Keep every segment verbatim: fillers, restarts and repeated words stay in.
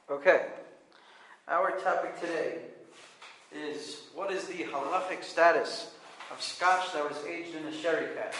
Okay, our topic today is what is the halachic status of scotch that was aged in a sherry cask?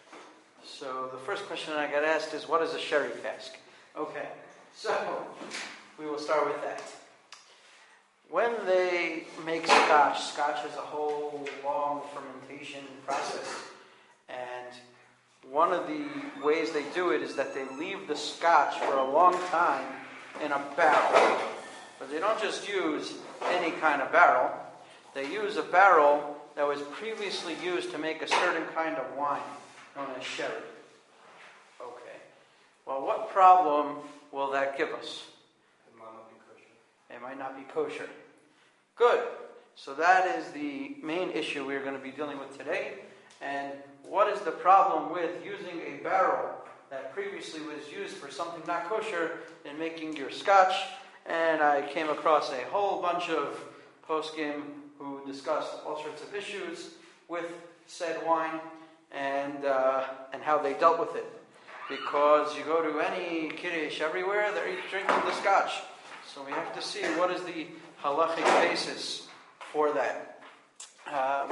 So the first question I got asked is, what is a sherry cask? Okay, so we will start with that. When they make scotch, scotch has a whole long fermentation process. And one of the ways they do it is that they leave the scotch for a long time in a barrel. But they don't just use any kind of barrel. They use a barrel that was previously used to make a certain kind of wine, known as sherry. Okay. Well, what problem will that give us? It might not be kosher. It might not be kosher. Good. So that is the main issue we're going to be dealing with today. And what is the problem with using a barrel that previously was used for something not kosher in making your scotch? And I came across a whole bunch of poskim who discussed all sorts of issues with said wine and uh, and how they dealt with it. Because you go to any kiddush everywhere, they're drinking the scotch. So we have to see what is the halachic basis for that. Um,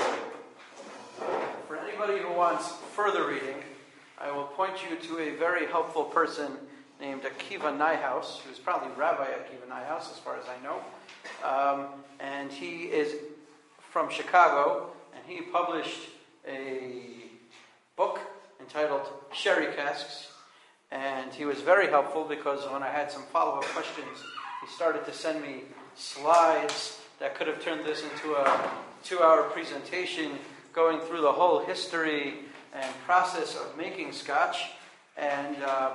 for anybody who wants further reading, I will point you to a very helpful person named Akiva Nyhaus, who's probably Rabbi Akiva Nyhaus, as far as I know. Um, and he is from Chicago, and he published a book entitled Sherry Casks. And he was very helpful because when I had some follow-up questions, he started to send me slides that could have turned this into a two-hour presentation going through the whole history and process of making scotch. And um,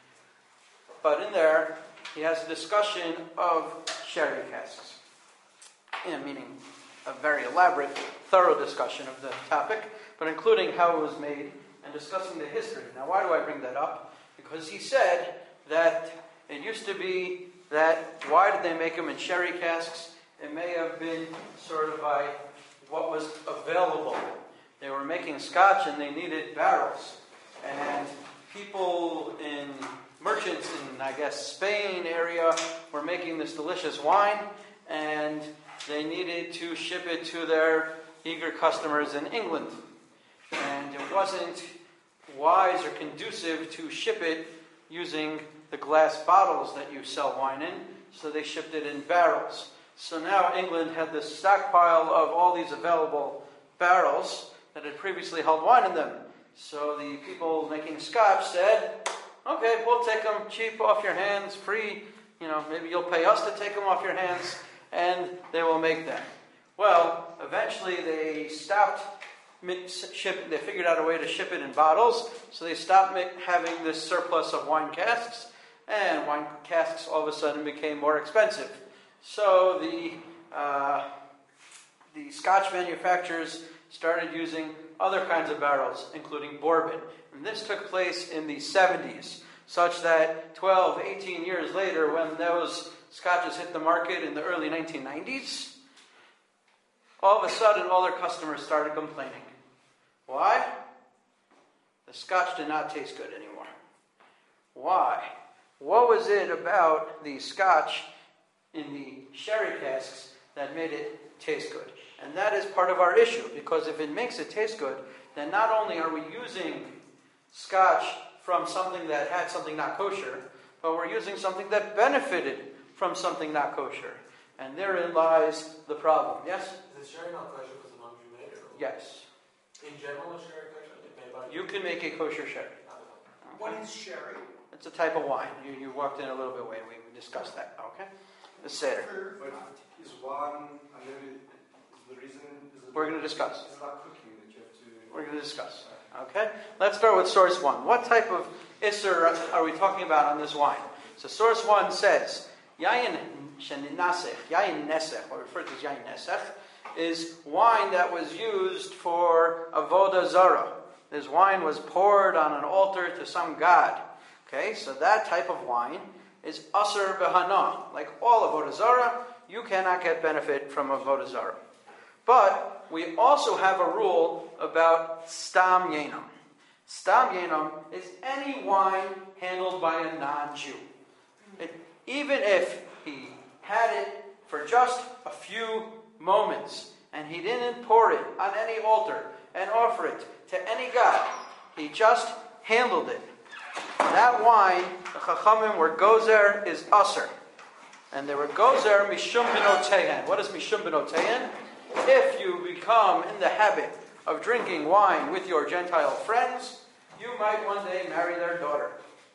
but in there, he has a discussion of sherry casks, yeah, meaning a very elaborate, thorough discussion of the topic, but including how it was made and discussing the history. Now, why do I bring that up? Because he said that it used to be that why did they make them in sherry casks? It may have been sort of by what was available. They were making scotch and they needed barrels. And people in merchants in, I guess, Spain area were making this delicious wine, and they needed to ship it to their eager customers in England. And it wasn't wise or conducive to ship it using the glass bottles that you sell wine in, so they shipped it in barrels. So now England had this stockpile of all these available barrels that had previously held wine in them. So the people making scotch said, okay, we'll take them cheap off your hands, free, you know, maybe you'll pay us to take them off your hands, and they will make them. Well, eventually they stopped shipping, they figured out a way to ship it in bottles, so they stopped having this surplus of wine casks, and wine casks all of a sudden became more expensive. So the uh, the Scotch manufacturers started using other kinds of barrels, including bourbon. And this took place in the seventies, such that twelve, eighteen years later, when those scotches hit the market in the early nineteen nineties, all of a sudden all their customers started complaining. Why? The scotch did not taste good anymore. Why? What was it about the scotch in the sherry casks that made it taste good? And that is part of our issue, because if it makes it taste good, then not only are we using scotch from something that had something not kosher, but we're using something that benefited from something not kosher. And therein lies the problem. Yes? Is the sherry not kosher because the ones you made? Or Yes. in general, is sherry kosher? Made by You can make a kosher sherry. What is sherry? It's a type of wine. You you walked in a little bit way. We discussed that. Okay? The Seder. But is one, I know, is the reason... Is it We're going to discuss. It's like cooking that you have to... We're going to discuss. Okay? Let's start with source one. What type of Isser are we talking about on this wine? So source one says, Yayin sheninasech, Yayin nesech, or referred to as Yayin nesech, is wine that was used for avodah zarah. This wine was poured on an altar to some god. Okay, so that type of wine is asur b'hana. Like all avodah zarah, you cannot get benefit from avodah zarah. But we also have a rule about stam yenam. Stam yenam is any wine handled by a non-Jew. It, even if he few moments, and he didn't pour it on any altar and offer it to any god. He just handled it. That wine, the Chachamim were gozer is aser. And they were gozer mishum b'noteihen. What is mishum b'noteihen? If you become in the habit of drinking wine with your Gentile friends, you might one day marry their daughter.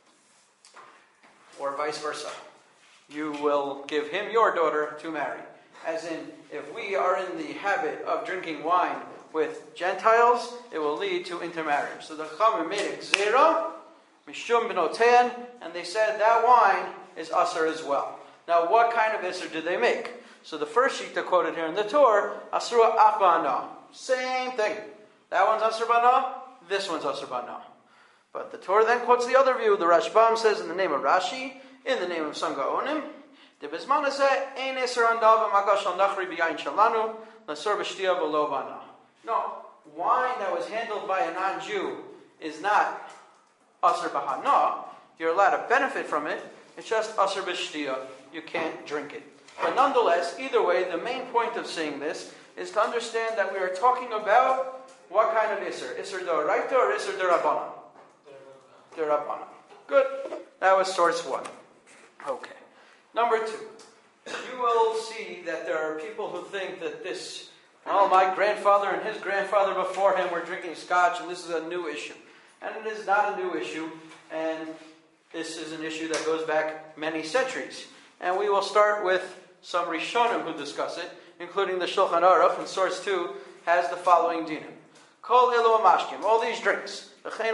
Or vice versa. You will give him your daughter to marry. As in, if we are in the habit of drinking wine with Gentiles, it will lead to intermarriage. So the Chachamim made a gzera, mishum b'noteihen, and they said that wine is aser as well. Now, what kind of iser did they make? So the first shita quoted here in the Torah, asura afbana. Same thing. That one's aser bana, this one's aser bana. But the Torah then quotes the other view. The Rashbam says in the name of Rashi, in the name of Sam Gaonim, the Bisman ein iser andav magash al nachri b'yayin shalanu l'sor b'shtia v'lo bana. No, wine that was handled by a non-Jew is not aser bahana. You're allowed to benefit from it. It's just aser b'shtia. You can't drink it. But nonetheless, either way, the main point of saying this is to understand that we are talking about what kind of iser. Iser d'oraita or iser d'rabbanan? D'rabbanan. Good. That was source one. Okay. Number two. You will see that there are people who think that this, well, my grandfather and his grandfather before him were drinking scotch and this is a new issue. And it is not a new issue. And this is an issue that goes back many centuries. And we will start with some Rishonim who discuss it, including the Shulchan Aruch, and source two has the following dinam. Kol elu amashkim, all these drinks.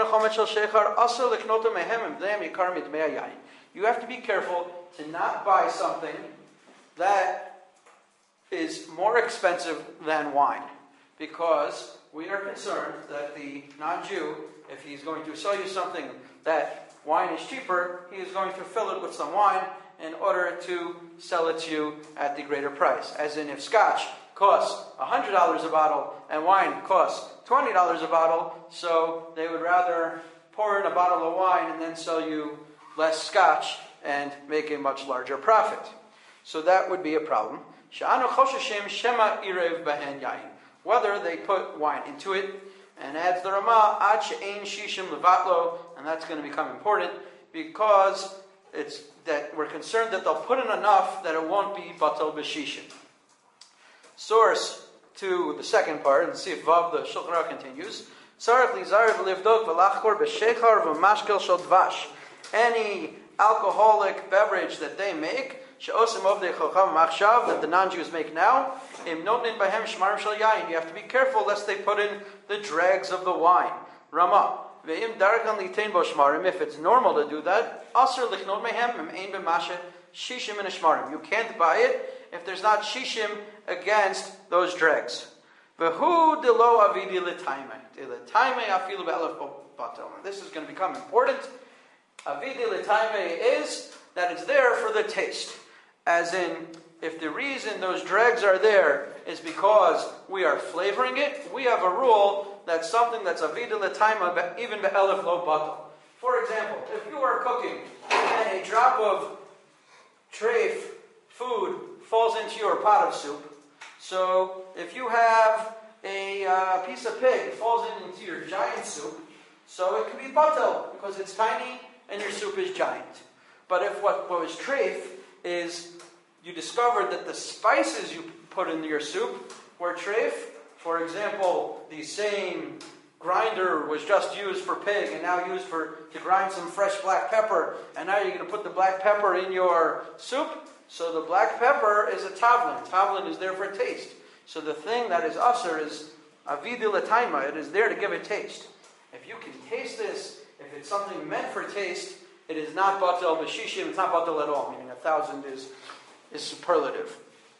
You have to be careful to not buy something that is more expensive than wine, because we are concerned that the non-Jew, if he's going to sell you something that wine is cheaper, he is going to fill it with some wine in order to sell it to you at the greater price. As in, if scotch costs one hundred dollars a bottle and wine costs twenty dollars a bottle, so they would rather pour in a bottle of wine and then sell you less scotch and make a much larger profit. So that would be a problem. Whether they put wine into it, and adds the Ramah, ad she'ein shishim levatlo, and that's going to become important because it's that we're concerned that they'll put in enough that it won't be batal b'shishim. Source to the second part, and see if Vav the Shulchan Aruch continues. Tzarech lizar v'livdok v'lachkor b'shechar v'mashkel shel dvash. Any alcoholic beverage that they make, she'osim ovdei chocham machshav, that the non-Jews make now, im notnin bahem shmarim shel yayin. You have to be careful lest they put in the dregs of the wine. Ramah. Ve'im darakan litain bo shmarim. If it's normal to do that, aser lichnot mehem im ein b'mashe shishim in a shmarim. You can't buy it if there's not shishim against those dregs. Vehu delo avidi l'taime. L'taime afilu be'elef batel. This is going to become important. Avidi l'taime is that it's there for the taste. As in, if the reason those dregs are there is because we are flavoring it, we have a rule that something that's avida l'taima, even be'elef lo batal. For example, if you are cooking and a drop of treif food falls into your pot of soup, so if you have a uh, piece of pig that falls into your giant soup, so it can be batal because it's tiny and your soup is giant. But if what, what was treif is you discovered that the spices you put in your soup were treif, for example, the same grinder was just used for pig and now used for to grind some fresh black pepper, and now you're going to put the black pepper in your soup, so the black pepper is a tavlin. Tavlin is there for taste. So the thing that is aser is avidi l'taima. It is there to give it taste. If you can taste this, if it's something meant for taste, it is not batal b'shishim, it's not batal at all, meaning a thousand is, is superlative.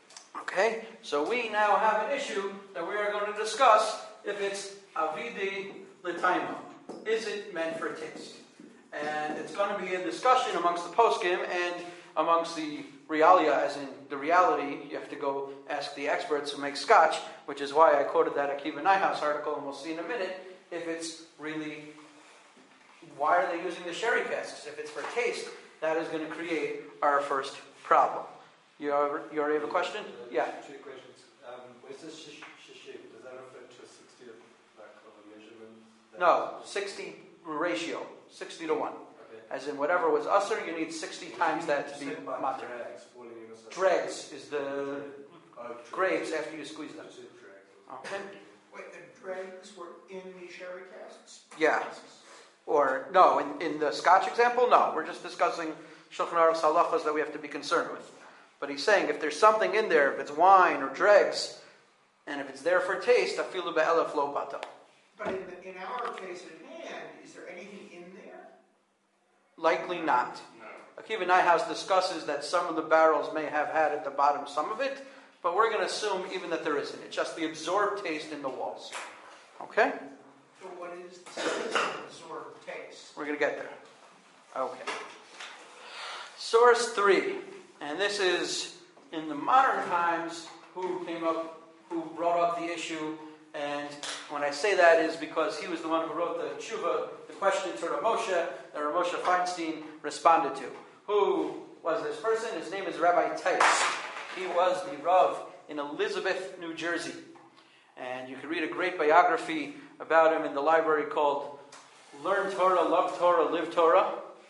Okay? So we now have an issue that we are going to discuss if it's avidi l'taima. Is it meant for taste? And it's going to be a discussion amongst the poskim and amongst the realia, as in the reality. You have to go ask the experts who make scotch, which is why I quoted that Akiva Nyhouse article, and we'll see in a minute if it's really, why are they using the sherry casks? If it's for taste, that is going to create our first problem. You, are, you already have a question? Yeah. Two questions. Um, where's this shish- shishib? Does that refer to a sixty of, like, of a measurement? that- No, sixty ratio, sixty to one. Okay. As in whatever was usher, you need sixty times that to be Said by matir. dregs falling in or something. Dregs is the Oh, dregs. grapes after you squeeze them. Just said dregs. Okay? Wait, the dregs were in the sherry casks? Yeah. Or, no, in, in the Scotch example, no. We're just discussing Shulchan Aruch's halachas that we have to be concerned with. But he's saying if there's something in there, if it's wine or dregs, and if it's there for taste, afilu be'elef lo bata. But in, the, in our case at hand, is there anything in there? Likely not. No. Akiva Nyhouse discusses that some of the barrels may have had at the bottom some of it, but we're going to assume even that there isn't. It's just the absorbed taste in the walls. Okay? So what is the absorbed taste? We're going to get there. Okay. Source three. And this is, in the modern times, who came up, who brought up the issue. And when I say that is because he was the one who wrote the tshuva, the question to Rav Moshe, that Rav Moshe Feinstein responded to. Who was this person? His name is Rabbi Tice. He was the Rav in Elizabeth, New Jersey. And you can read a great biography about him in the library called Learn Torah, Love Torah, Live Torah.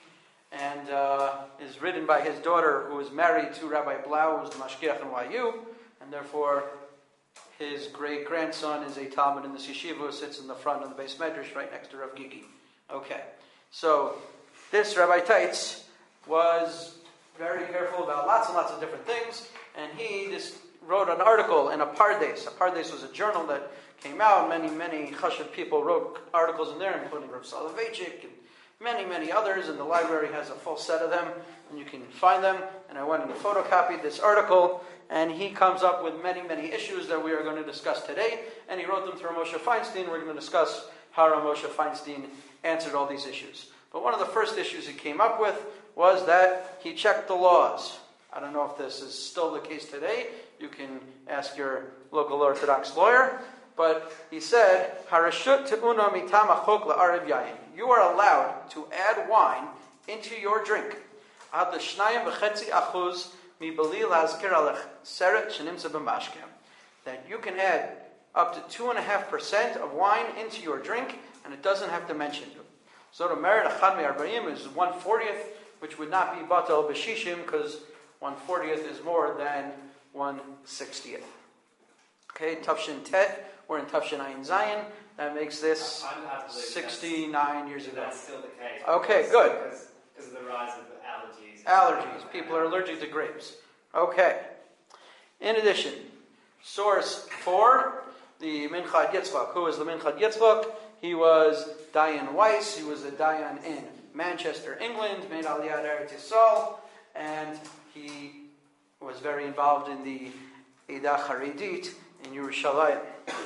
And uh, is written by his daughter, who is married to Rabbi Blau, who is the Mashgiach in Y U. And therefore, his great-grandson is a Talmud in the yeshiva who sits in the front of the base medrash right next to Rav Gigi. Okay. So, this Rabbi Teitz was very careful about lots and lots of different things. And he just wrote an article in a Pardes. A Pardes was a journal that came out. Many, many Chashiv people wrote articles in there, including Rav Soloveitchik and many, many others. And the library has a full set of them, and you can find them. And I went and photocopied this article, and he comes up with many, many issues that we are going to discuss today. And he wrote them to Rav Moshe Feinstein. We're going to discuss how Rav Moshe Feinstein answered all these issues. But one of the first issues he came up with was that he checked the laws. I don't know if this is still the case today. You can ask your local Orthodox lawyer. But he said, "Harashut te'una mitam achok la'arev yayin." You are allowed to add wine into your drink. Ad l'shnayim v'chetzi achuz mibali lazkir alech seret shenimsa b'mashkem. That you can add up to two and a half percent of wine into your drink, and it doesn't have to mention you. So the merit achad me'arbaim is one fortieth, which would not be batal b'shishim, because one fortieth is more than one sixtieth. Okay, Tafshin Tet. We're in Tafshin Ayin Zayin. That makes this sixty-nine years ago. That's still the case. Okay, good. Because, because of the rise of allergies. Allergies. People are allergic to grapes. Okay. In addition, source four, the Minchad Yitzchak. Who is the Minchad Yitzchak? He was Dayan Weiss. He was a Dayan in Manchester, England, made Aliyah Eretz Yisrael, and he was very involved in the Eidah Charedit in Yerushalayim.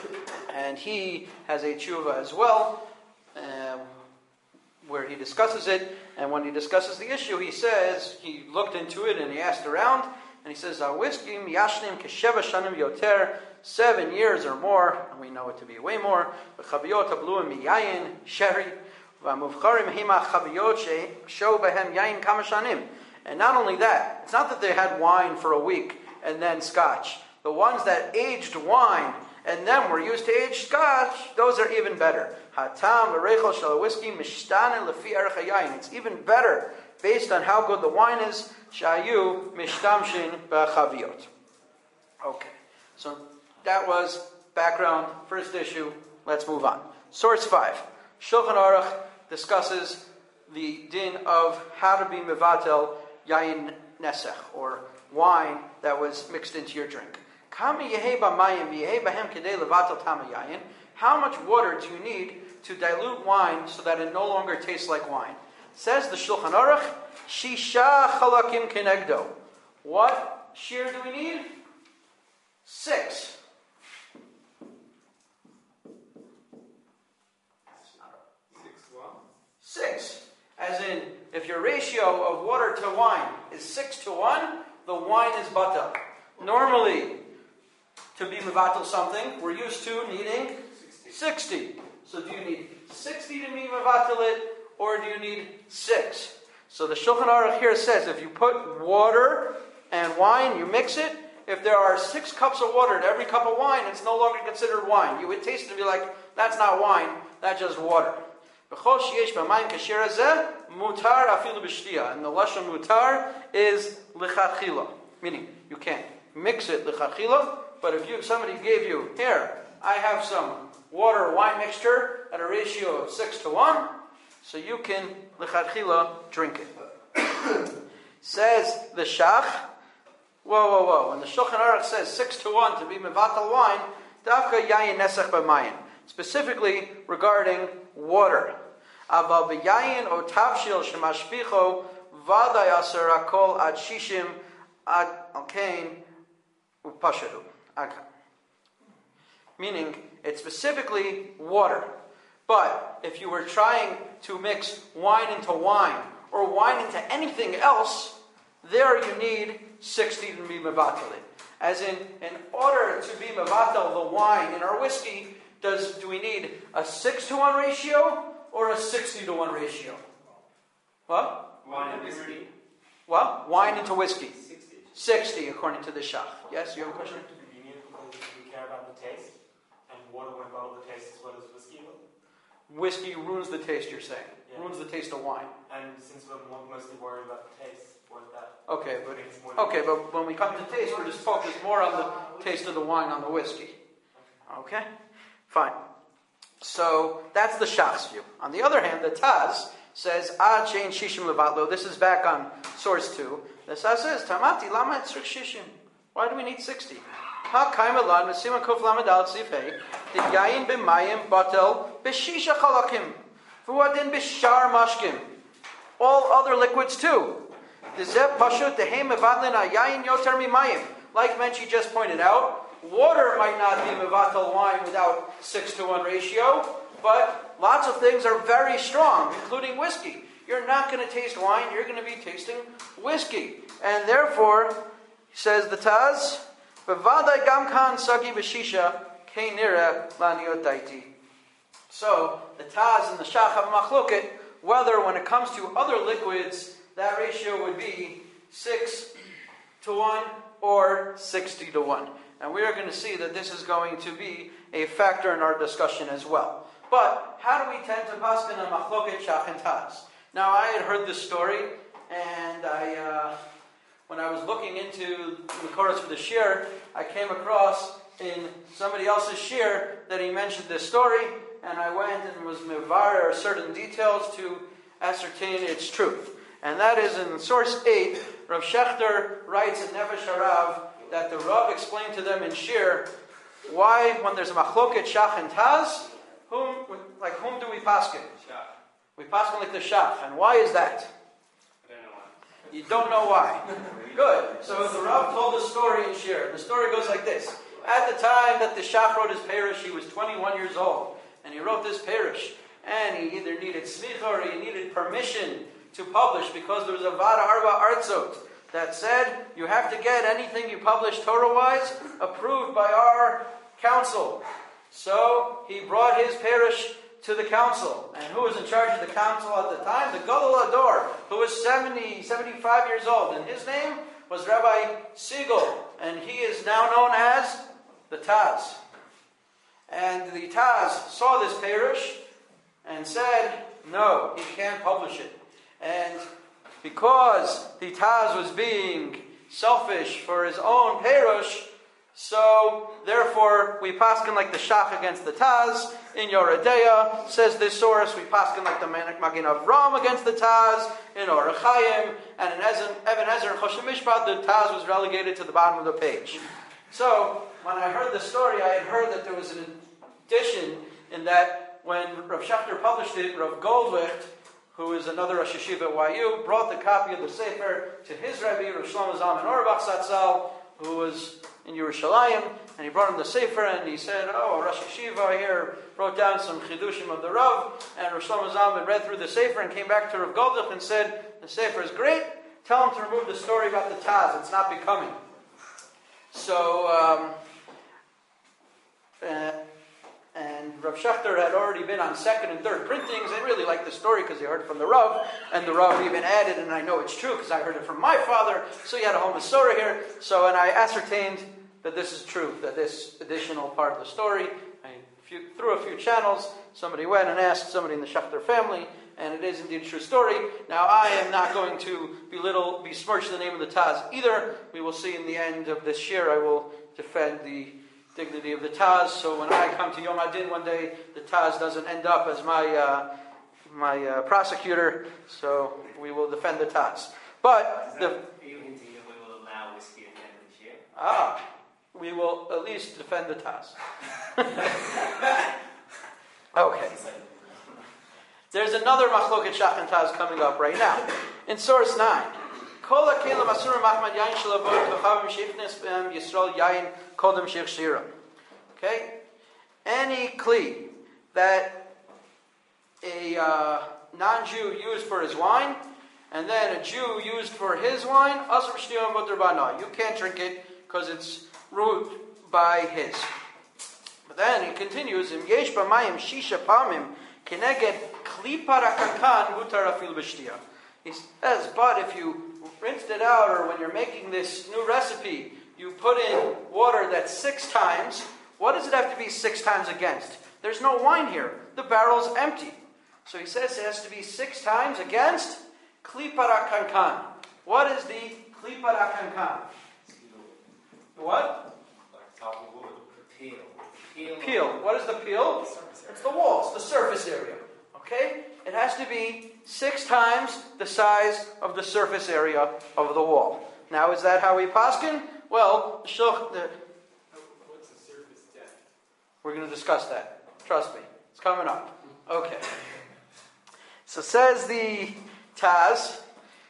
And he has a tshuva as well, uh, where he discusses it. And when he discusses the issue, he says, he looked into it and he asked around, and he says, "Awiskim yashnim kesheva shanim yoter," seven years or more, and we know it to be way more. V'chaviyot habluim miyayin sherry, v'amuvcharim hima chaviyot she'show behem yayin kama shanim. And not only that, it's not that they had wine for a week and then scotch. The ones that aged wine and then were used to age scotch, those are even better. Hatam v'reichel shel whiskey mishtane lefi erech hayayin. It's even better based on how good the wine is. Shayu mishtamshin b'chaviyot. Okay, so that was background, first issue. Let's move on. Source five. Shulchan Aruch discusses the din of how to be mevatel yayin nesech, or wine that was mixed into your drink. How much water do you need to dilute wine so that it no longer tastes like wine? Says the Shulchan Aruch, Shisha chalakim kenegdo. What shear do we need? Six. Six one. Six. As in, if your ratio of water to wine is six to one, the wine is bata. Normally, to be mevatel something, we're used to needing sixty. So do you need sixty to be mevatel it, or do you need six? So the Shulchan Aruch here says, if you put water and wine, you mix it. If there are six cups of water to every cup of wine, it's no longer considered wine. You would taste it and be like, that's not wine, that's just water. And the lashon mutar is lichatchila, meaning you can't mix it lichatchila, but if you if somebody gave you, here, I have some water wine mixture at a ratio of six to one, so you can lichatchila drink it. Says the Shach, whoa, whoa, whoa. When the Shulchan Aruch says six to one to be mevatel wine, dafka yayin nesach b'mayin, specifically regarding water. Aval b'yayin o tavshil shemashpicho vaday aser akol ad shishim ad alkein upashadu. Meaning, it's specifically water. But if you were trying to mix wine into wine, or wine into anything else, there you need sixty to be mevatel. As in, in order to be mevatel the wine in our whiskey, does do we need a six to one ratio or a sixty to one ratio? What? Wine and whiskey. What? Wine into whiskey. sixty. Sixty, according to the Shach. Yes, you have a question? To be convenient because we care about the taste, and water won't bottle the taste as well as whiskey will. Whiskey ruins the taste, you're saying. Yeah. Ruins the taste of wine. And since we're more mostly worried about the taste, what that Okay, but makes more okay, but when we come to taste, we're just focused more on the taste of the wine on the whiskey. Okay? Fine. So that's the Shach's view. On the other hand, the Taz says, Ad shein shishim levatlo. This is back on source two. The Taz says, Tamati lama etzrik shishim. Why do we need sixty? Ha kaimelad mesiman kuf lamed al tzifei. Did yayin b'mayim batel b'shisha chalakim. V'uadin b'shar mashkim. All other liquids too. Like Menchi just pointed out, water might not be mevatel wine without six to one ratio, but lots of things are very strong, including whiskey. You're not going to taste wine, you're going to be tasting whiskey. And therefore, says the Taz, B'vadai gam kan sagi b'shisha kei nira laniot daiti. So, the Taz and the Shach have a machloket, whether when it comes to other liquids, that ratio would be six to one or sixty to one. And we are going to see that this is going to be a factor in our discussion as well. But how do we tend to paskin on machloket Shach and Taz? Now, I had heard this story, and I, uh, when I was looking into the chorus for the shir, I came across in somebody else's shir that he mentioned this story, and I went and was mevarer certain details to ascertain its truth. And that is in source eight, Rav Shechter writes in Nefesh Harav that the Rav explained to them in Shir why, when there's a machloket Shach and Taz, whom, like whom do we paskin? Shach. We paskin like the Shach. And why is that? I don't know why. You don't know why. Good. So the Rav told a story in Shir. The story goes like this. At the time that the Shach wrote his parish, he was twenty-one years old. And he wrote this parish. And he either needed smicha or he needed permission to publish, because there was a Vada Arba Artzot that said you have to get anything you publish Torah-wise approved by our council. So he brought his parish to the council. And who was in charge of the council at the time? The Gadol Ador, who was seventy, seventy-five years old. And his name was Rabbi Siegel. And he is now known as the Taz. And the Taz saw this parish and said, no, he can't publish it. And because the Taz was being selfish for his own perush, so therefore we paskin like the Shach against the Taz. In Yoredeya, says this source, we paskin like the Magin Avram against the Taz. In Orach Chaim, and in Even Ezer and Choshen Mishpat, the Taz was relegated to the bottom of the page. So when I heard the story, I had heard that there was an addition in that when Rav Shechter published it, Rav Goldwicht, who is another Rosh Yeshiva at Y U, brought the copy of the Sefer to his Rebbe, Rav Shlomo Zalman Auerbach Zatzal, who was in Yerushalayim, and he brought him the Sefer, and he said, oh, Rosh Yeshiva here wrote down some Chidushim of the Rav, and Rav Shlomo Zalman read through the Sefer and came back to Rav Goldich and said, the Sefer is great, tell him to remove the story about the Taz, it's not becoming. So, um, uh, and Rav Schechter had already been on second and third printings. They really liked the story because they heard it from the Rav, and the Rav even added, and I know it's true because I heard it from my father, so he had a whole Masorah here. So, and I ascertained that this is true, that this additional part of the story, I, few, through a few channels, somebody went and asked somebody in the Schechter family, and it is indeed a true story. Now, I am not going to belittle, besmirch the name of the Taz either. We will see in the end of this year, I will defend the dignity of the Taz. So when I come to Yom Adin one day, the Taz doesn't end up as my uh, my uh, prosecutor. So we will defend the Taz. But Is the that, are you hinting that we will allow whiskey again this year? ah, we will at least defend the Taz. Okay. There's another Machloket Shach and Taz coming up right now. In source nine. Kol hakelim asurim machmad yain shalavot kochavim sheifnes b'hem Yisrael yain kodem sheich shira. Okay? Any kli that a uh, non-Jew used for his wine, and then a Jew used for his wine, asur shtiyom mutar bana. You can't drink it because it's ruined by his. But then he continues, Im yesh b'mayim shisha pamim keneged klipa rakakan mutar afil b'shtiyah. He says, but if you rinsed it out, or when you're making this new recipe, you put in water that's six times, what does it have to be six times against? There's no wine here. The barrel's empty. So he says it has to be six times against klipara kankan. What is the klipara kankan? What? Like top of wood. Peel. Peel. Peel. What is the peel? It's the walls, the surface area. Okay? It has to be six times the size of the surface area of the wall. Now, is that how we paskin? Well, the shulch, the, What's the surface depth? we're going to discuss that. Trust me. It's coming up. Okay. So says the Taz,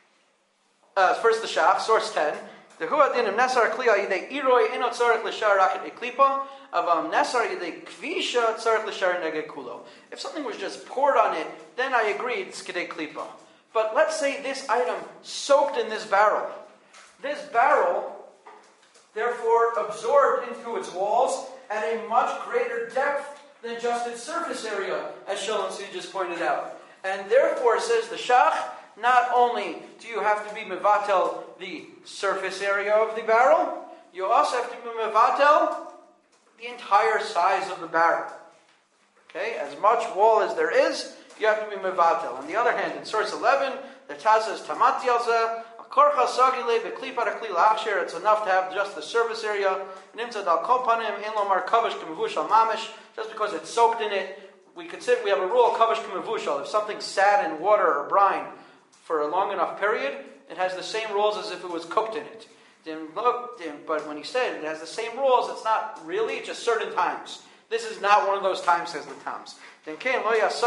uh, first the Shach, source ten. The huadinim nesar kliya yidei iroi inot tzarich l'shar raket eklipa avam nesar yidei kvisha tzarich l'shar neged kulo. If something was just poured on it, then I agree it's kedei klipa. But let's say this item soaked in this barrel. This barrel, therefore, absorbed into its walls at a much greater depth than just its surface area, as Shalom Tzvi just pointed out. And therefore, says the Shach, not only do you have to be mevatel the surface area of the barrel, you also have to be mevatel the entire size of the barrel. Okay, as much wall as there is, you have to be mevatel. On the other hand, in source eleven, the Taz says tamati alzeh korcha sagile beklipa rakli lachsher. It's enough to have just the surface area. Nimtzad al kopanim in lomar kavish k'mevushal mamish. Just because it's soaked in it, we consider we have a rule kavish k'mevushal. If something's sat in water or brine for a long enough period, it has the same rules as if it was cooked in it. But when he said it has the same rules, it's not really, just certain times. This is not one of those times, says the Tams. Because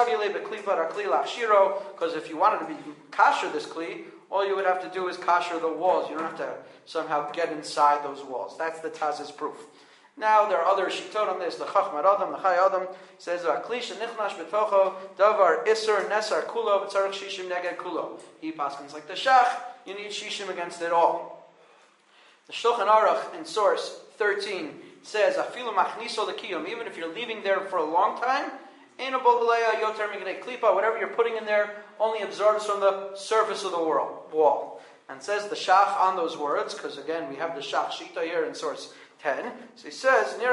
if you wanted to be kasher this kli, all you would have to do is kasher the walls. You don't have to somehow get inside those walls. That's the Taz's proof. Now, there are other shittot on this. The Chachmad Adam, the Chai Adam says, "Akli shenichnash betocho davar iser nesar kulo v'tzarich shishim neged kulo." He paskins like the Shach. You need shishim against it all. The Shulchan Aruch in source thirteen says, "Afilu machniso lekiyum." Even if you're leaving there for a long time, ein abol yoter mignei klipa. Whatever you're putting in there only absorbs from the surface of the wall. And says the Shach on those words, because again we have the Shach Shita here in source ten. So he says, in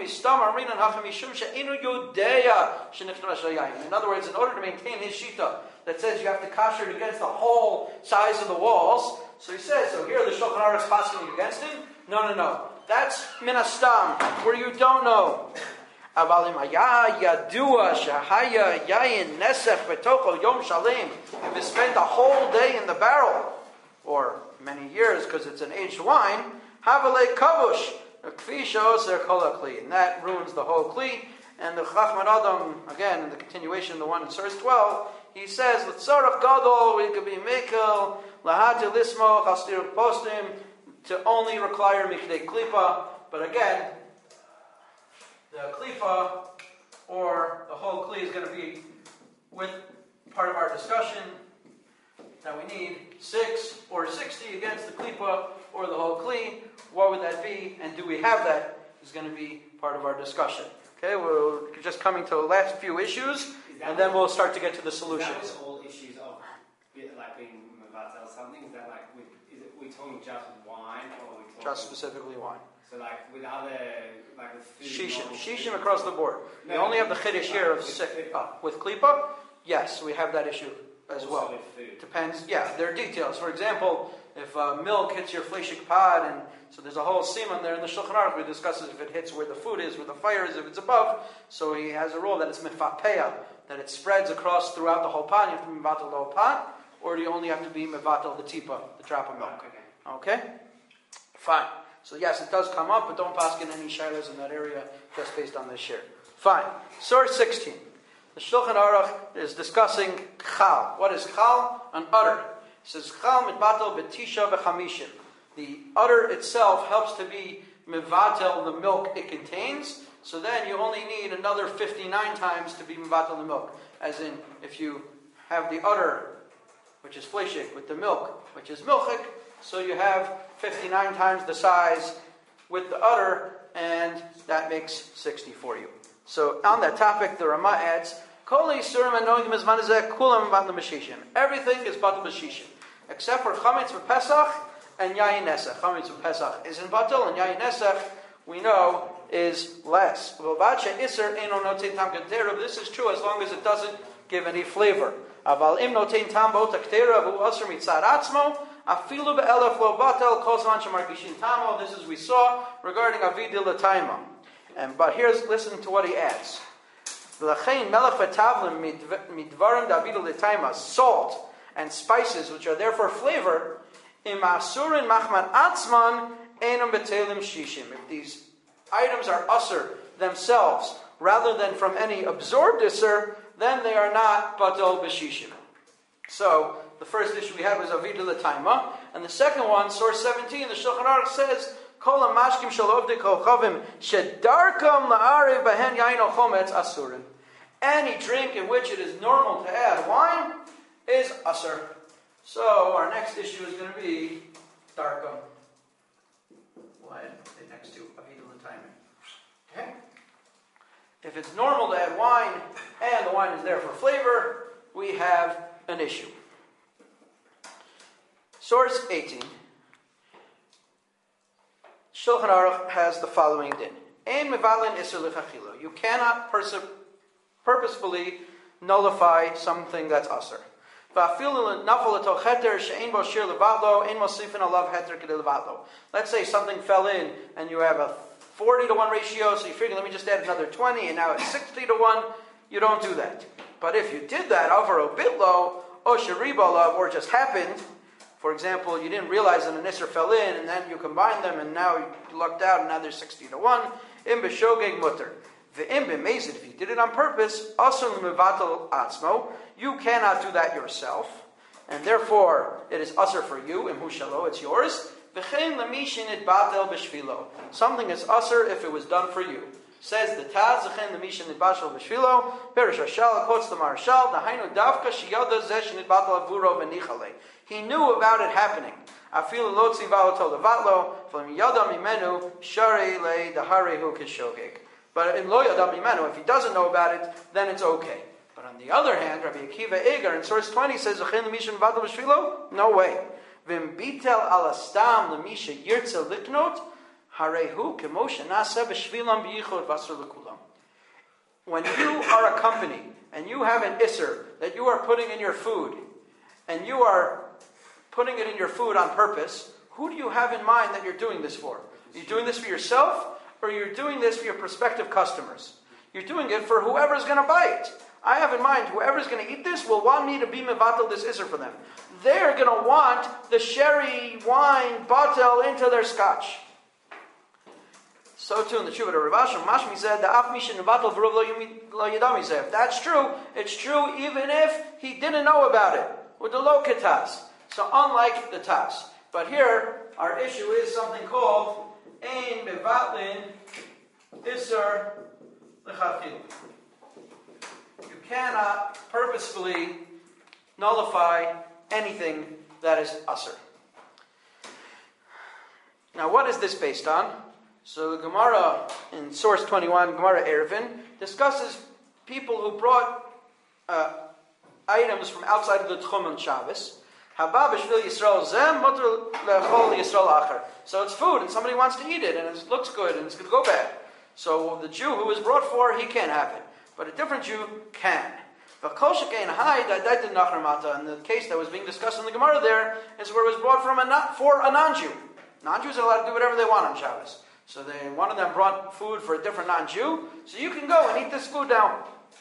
other words, in order to maintain his shita that says you have to kasher it against the whole size of the walls, so he says, so here the Shulchan Aruch is passing against him? No, no, no. That's minastam, where you don't know. If it spent a whole day in the barrel, or many years because it's an aged wine, havalei kavush. And that ruins the whole kli. And the Chachmad Adam, again, in the continuation, the one in source twelve, he says, "L'tzarach gadol, we could be mekel lahati lismo chastir postim to only require mikdei klipa." But again, the klipa or the whole kli is going to be with part of our discussion that we need six or sixty against the klipa or the whole kli. What would that be? And do we have that? Is going to be part of our discussion. Okay, we're just coming to the last few issues, Is that and then what- we'll start to get to the Is that solutions. with all issues of like being mevatel or something? Is that like with, is it we talking just wine or are we talking Just specifically wine. so like with other like with food? Shishim, models, shishim food- across the board. We No, only have the chiddush here of with sik- klipa. uh, with klipa. Yes, we have that issue as Also well. with food. Depends. Yeah, there are details. For example, if uh, milk hits your fleshik pod, and so there's a whole siman there in the Shulchan Aruch. We discuss if it hits where the food is, where the fire is, if it's above. So he has a rule that it's mefapeya, that it spreads across throughout the whole pot. You have to be mevatel the whole pot, or do you only have to be mevatel the tipa, the drop of milk? Okay. Okay? Fine. So yes, it does come up, but don't pass in any shilas in that area just based on this share. Fine. Source sixteen. The Shulchan Aruch is discussing chal. What is chal? An udder. It says chal mitbatel betisha v'chamishim. The udder itself helps to be mivatel the milk it contains. So then you only need another fifty-nine times to be mivatel the milk. As in, if you have the udder, which is fleshik, with the milk, which is milchik, so you have fifty-nine times the size with the udder, and that makes sixty for you. So on that topic, the Rama adds, everything is batel b'shishim, except for chametz v'pesach and yayin nesach. Chametz v'pesach is in batel, and yayin nesach, we know, is less. This is true as long as it doesn't give any flavor. Aval im notein tam bo'taktera v'hu asur mitzad atzmo, afilu be'elef lo batel kol zman shemargishin tamo. This is we saw regarding avidil l'taima. And but here's listen to what he adds. V'lachein melech v'tavlim midvarim d'avidil l'taima, salt and spices which are there for flavor. Im asurin machman atzman enam betelim shishim. If these items are usur themselves rather than from any absorbed isur, then they are not batel b'shishim. So, the first issue we had was avidah l'taima, and the second one, source seventeen, the Shulchan Aruch says, Kol ha'mashkim shel ovdei kochavim shedarkam la'arev bahen yain o chometz asurin. Any drink in which it is normal to add wine is asur. So, our next issue is going to be darkam. We'll add it next to avidah l'taima. Okay? If it's normal to add wine, and the wine is there for flavor, we have an issue. Source eighteen. Shulchan Aruch has the following din. Ein mevalin iser l'chachilo. You cannot pers- purposefully nullify something that's asur. Let's say something fell in, and you have a forty to one ratio, so you figure, let me just add another twenty, and now it's sixty to one. You don't do that. But if you did that, over a bit low, or sheribalav, or it just happened, for example, you didn't realize that an isser fell in, and then you combine them, and now you lucked out, and now there's sixty to one. Im b'shogeg mutter. V'im b'mezid, if you did it on purpose, asun l'mevatel atzmo, you cannot do that yourself, and therefore it is usher for you. Im hu shalo, it's yours. V'chein l'mishin it batel b'shvilo. Something is usher if it was done for you. Says the Taz, V'chein l'mishin it batel b'shvilo. Perish Hashal quotes the Marshal. Dahainu davka shiyada zeshin it batel avuro v'nichale. He knew about it happening. Afilu lo tziva oto levatlo. V'lim yada mimenu shari le daharehu kishogeg. But in lo yada mimenu, if he doesn't know about it, then it's okay. But on the other hand, Rabbi Akiva Eger in source twenty says, V'chein l'mishin batel b'shvilo. No way. V'im bitel alastam l'misha yirtze liknot. Harehu kemoshe nasa b'shvilam b'yichod v'asur l'kulam. When you are a company and you have an isser that you are putting in your food, and you are putting it in your food on purpose, who do you have in mind that you're doing this for? Are you doing this for yourself, or you're doing this for your prospective customers? You're doing it for whoever's going to buy it. I have in mind whoever's going to eat this will want me to be mevatel this isser for them. They're going to want the sherry wine batel into their scotch. So too in the Tshuva to Rav Asher, Mashmi said, "The af mishin nevatel v'ruv lo yadami zeh." If that's true, it's true even if he didn't know about it with the lo ketas. So unlike the tas, but here our issue is something called ein mevatlin iser l'chachil. You cannot purposefully nullify anything that is asur. Now, what is this based on? So the Gemara in source twenty-one, Gemara Eruvin, discusses people who brought uh, items from outside of the Tchum on Shabbos. Haba b'shvil Yisrael zem, mutar lechol Yisrael acher. So it's food, and somebody wants to eat it, and it looks good, and it's going to go bad. So the Jew who was brought for, he can't have it. But a different Jew can. In the case that was being discussed in the Gemara there, is where it was brought from a not, for a non-Jew. Non-Jews are allowed to do whatever they want on Shabbos. So they, one of them brought food for a different non-Jew, so you can go and eat this food now.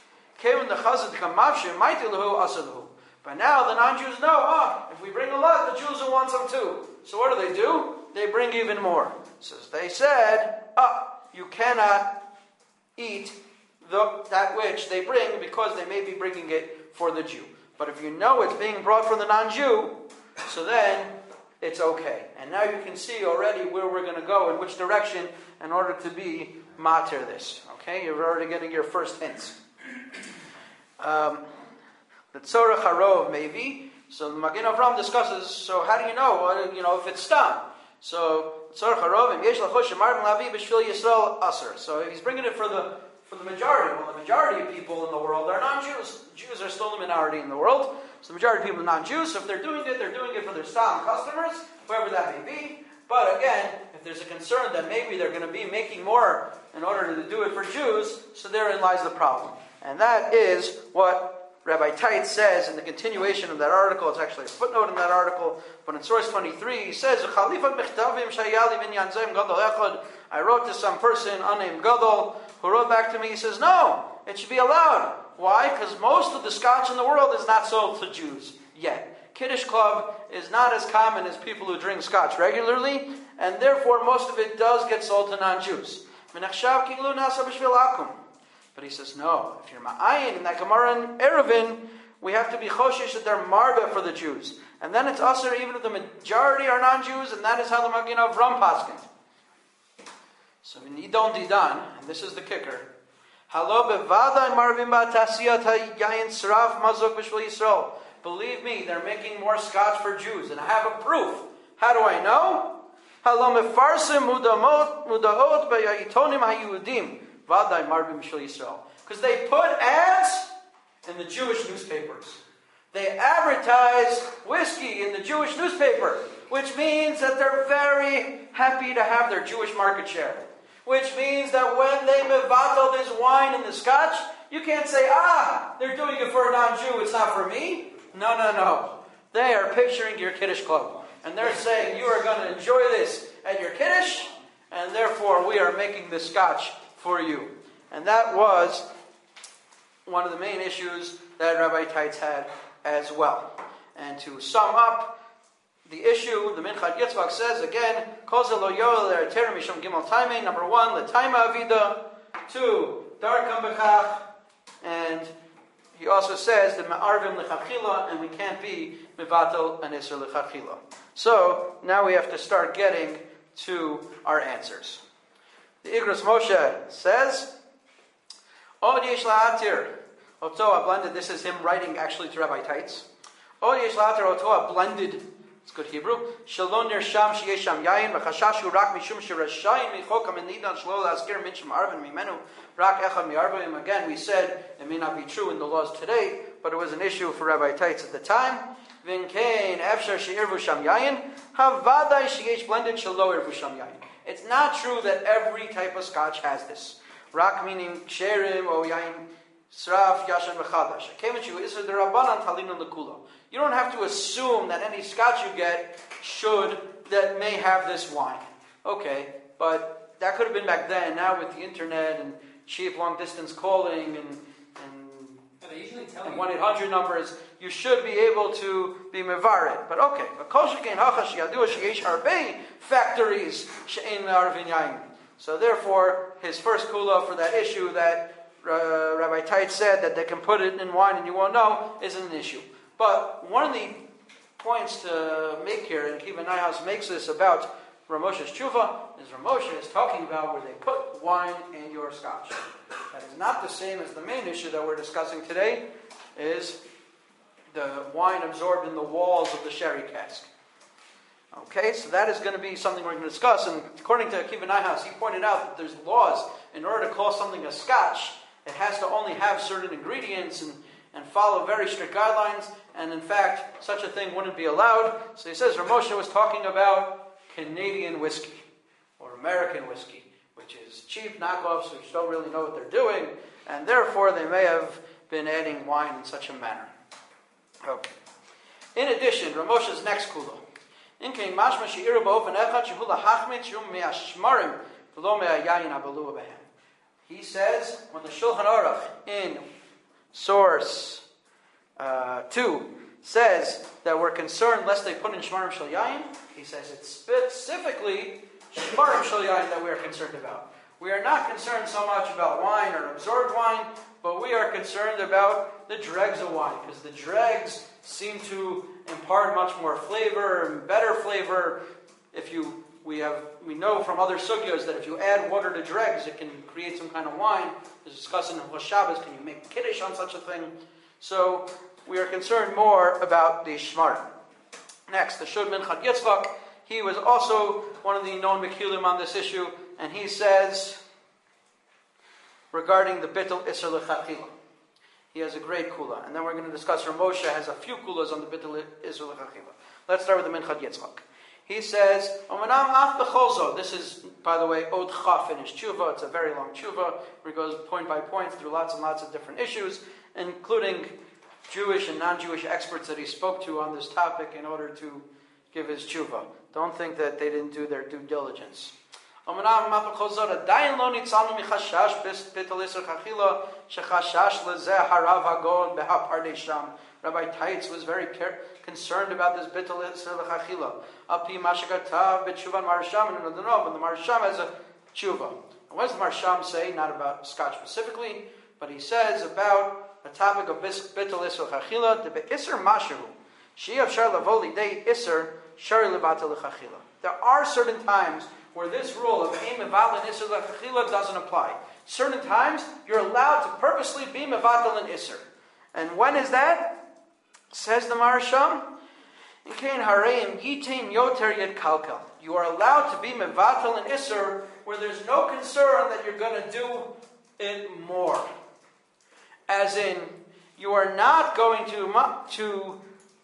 But now the non-Jews know, oh, if we bring a lot, the Jews will want some too. So what do they do? They bring even more. So they said, oh, you cannot eat the, that which they bring because they may be bringing it for the Jew. But if you know it's being brought from the non-Jew, so then it's okay. And now you can see already where we're going to go, in which direction, in order to be matir this. Okay, you're already getting your first hints. Um, the Tzorach Harov maybe. So the Magen Avram discusses. So how do you know? What, you know if it's stam. So Tzorach Harov yesh lachosh shemar lavi b'shvil Yisrael aser. So he's bringing it for the for the majority. Well, the majority of people in the world are non-Jews. Jews are still the minority in the world. So the majority of people are non-Jews. So if they're doing it, they're doing it for their stam customers, whoever that may be. But again, if there's a concern that maybe they're going to be making more in order to do it for Jews, so therein lies the problem. And that is what Rabbi Tait says in the continuation of that article. It's actually a footnote in that article, but in source twenty-three he says, I wrote to some person unnamed Gadol who wrote back to me. He says, no, it should be allowed. Why? Because most of the scotch in the world is not sold to Jews yet. Kiddush Club is not as common as people who drink scotch regularly, and therefore most of it does get sold to non-Jews. But he says, no, if you're ma'ayin in that Gemara in Eruvin, we have to be choshish that they're marba for the Jews. And then it's usher even if the majority are non-Jews, and that is how the Magen Avram paskind. So v'nidon didan, and this is the kicker. Halo bevadai marvim ba'tasiyat hayayin sraf mazuk b'shvil Yisrael. Believe me, they're making more scotch for Jews, and I have a proof. How do I know? Halo mefarsim mudamot mudaot b'yayitonim hayudim. Because they put ads in the Jewish newspapers. They advertise whiskey in the Jewish newspaper, which means that they're very happy to have their Jewish market share. Which means that when they mevatel this wine and the scotch, you can't say, ah, they're doing it for a non-Jew, it's not for me. No, no, no. They are picturing your Kiddush Club. And they're saying, you are going to enjoy this at your Kiddush, and therefore we are making the scotch for you. And that was one of the main issues that Rabbi Taitz had as well. And to sum up the issue, the Minchad Yitzvak says again, number one, L'taima Avida, two, Darkam B'chach, and he also says the Ma'arvim L'chachila, and we can't be Mivatel and Isser L'chachila. So now we have to start getting to our answers. The Igros Moshe says, Od yesh la'atir, oto blended. This is him writing actually to Rabbi Taitz. Od yesh la'atir oto blended. It's good Hebrew. Shalon nirsham sheyesham yayin v'chashashu rak mishum shirashayin michok amenidan shlo la'askir minsham arvin mimenu rak echad mi'arvim. Again, we said it may not be true in the laws today, but it was an issue for Rabbi Taitz at the time. V'inkein efshar she'irvu sham yayin havadai sheyesh blended shelo irvu sham yayin. It's not true that every type of scotch has this. Rak meaning sherim or yain sraf yashan v'chadash. Kevenchu is the rabbanan talina lekulo. You don't have to assume that any scotch you get should that may have this wine. Okay, but that could have been back then. Now with the internet and cheap long distance calling and and one eight hundred numbers, you should be able to be mevared. But okay, factories so therefore, his first kula for that issue that uh, Rabbi Tait said that they can put it in wine and you won't know isn't an issue. But one of the points to make here, and Kiva Naihaus makes this about Ramosha's tshuva, is Ramosha is talking about where they put wine in your scotch. That is not the same as the main issue that we're discussing today, is the wine absorbed in the walls of the sherry cask. Okay, so that is going to be something we're going to discuss. And according to Akiva Nyhaus, he pointed out that there's laws. In order to call something a scotch, it has to only have certain ingredients and, and follow very strict guidelines. And in fact, such a thing wouldn't be allowed. So he says Rav Moshe was talking about Canadian whiskey or American whiskey, which is cheap knockoffs which don't really know what they're doing. And therefore, they may have been adding wine in such a manner. Okay. In addition, Rav Moshe's next kula. In kein mashma she'iru ba'ofen echad shehu lahachmit shehu me'ashmarim v'lo me'ayayin abalu behem. He says, when the Shulchan Aruch in source uh, two says that we're concerned lest they put in shmarim shel yayin, he says it's specifically shmarim shel yayin that we are concerned about. We are not concerned so much about wine or absorbed wine, but we are concerned about the dregs of wine, because the dregs seem to impart much more flavor and better flavor. If you, we have, we know from other sugyos that if you add water to dregs, it can create some kind of wine. There's discussing in Rosh Shabbos, can you make kiddush on such a thing? So we are concerned more about the shmarim. Next, the Shud Minchat Yitzchak. He was also one of the known mekilim on this issue, and he says regarding the bittul iser lechatchila. He has a great kula. And then we're going to discuss Rav Moshe has a few kulas on the bittul iser lechatchila. Let's start with the Minchat Yitzchak. He says, Omanam af becholzo. This is, by the way, Od Chaf in his tshuva. It's a very long tshuva where he goes point by point through lots and lots of different issues, including Jewish and non-Jewish experts that he spoke to on this topic in order to give his tshuva. Don't think that they didn't do their due diligence. Omanam af becholzo adayin lo nitzalnu michashash bittul iser lechatchila shechashash lezeh harav hagon beha pardei sham. Rabbi Taitz was very care- concerned about this bittul iser lechatchila. Api mashakatav b'tshuvan Marsham, and I don't know, but the Marsham has a tshuva. And what does the Marsham say? Not about Scotch specifically, but he says about the topic of bittul iser lechatchila. The be'iser mashu she'av shar lavoli day iser shari levatel lechatchila. There are certain times where this rule of ein mevatel iser lechatchila doesn't apply. Certain times you're allowed to purposely be mevatel an iser. And when is that? Says the Marsham, in kein hareim yitain yoter yet kalkal. You are allowed to be mevatel and iser where there's no concern that you're going to do it more. As in, you are not going to to.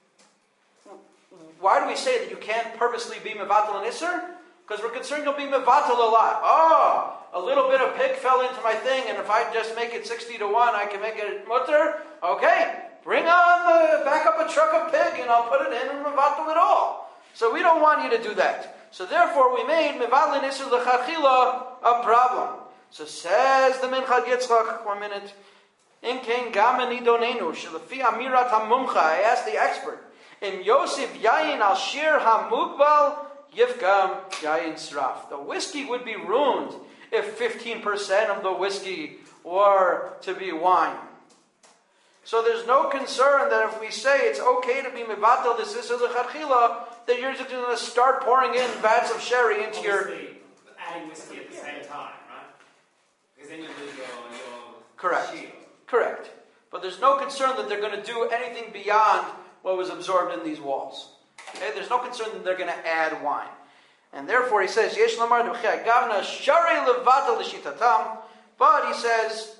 Why do we say that you can't purposely be mevatel and iser? Because we're concerned you'll be mevatel a lot. Oh, a little bit of pig fell into my thing, and if I just make it sixty to one, I can make it mutter. Okay. Bring on the, back up a truck of pig and I'll put it in and mevatel it all. So we don't want you to do that. So therefore we made mevatel iser lechatchila a problem. So says the Minchat Yitzchak, one minute, in kein gamen idonenu, shelefi amirat hamumcha, I asked the expert, in Yosef yayin al shir hamugbal yifgam yayin sraf. The whiskey would be ruined if fifteen percent of the whiskey were to be wine. So there's no concern that if we say it's okay to be mevatel this iser lechatchila, that you're just going to start pouring in vats of sherry into Obviously, your... adding whiskey at the same time, right? Because then you lose your, your Correct. shield. Correct. But there's no concern that they're going to do anything beyond what was absorbed in these walls. Okay? There's no concern that they're going to add wine. And therefore he says, Yesh lamar d'b'chei gavna shari levatel l'shitatam, but he says,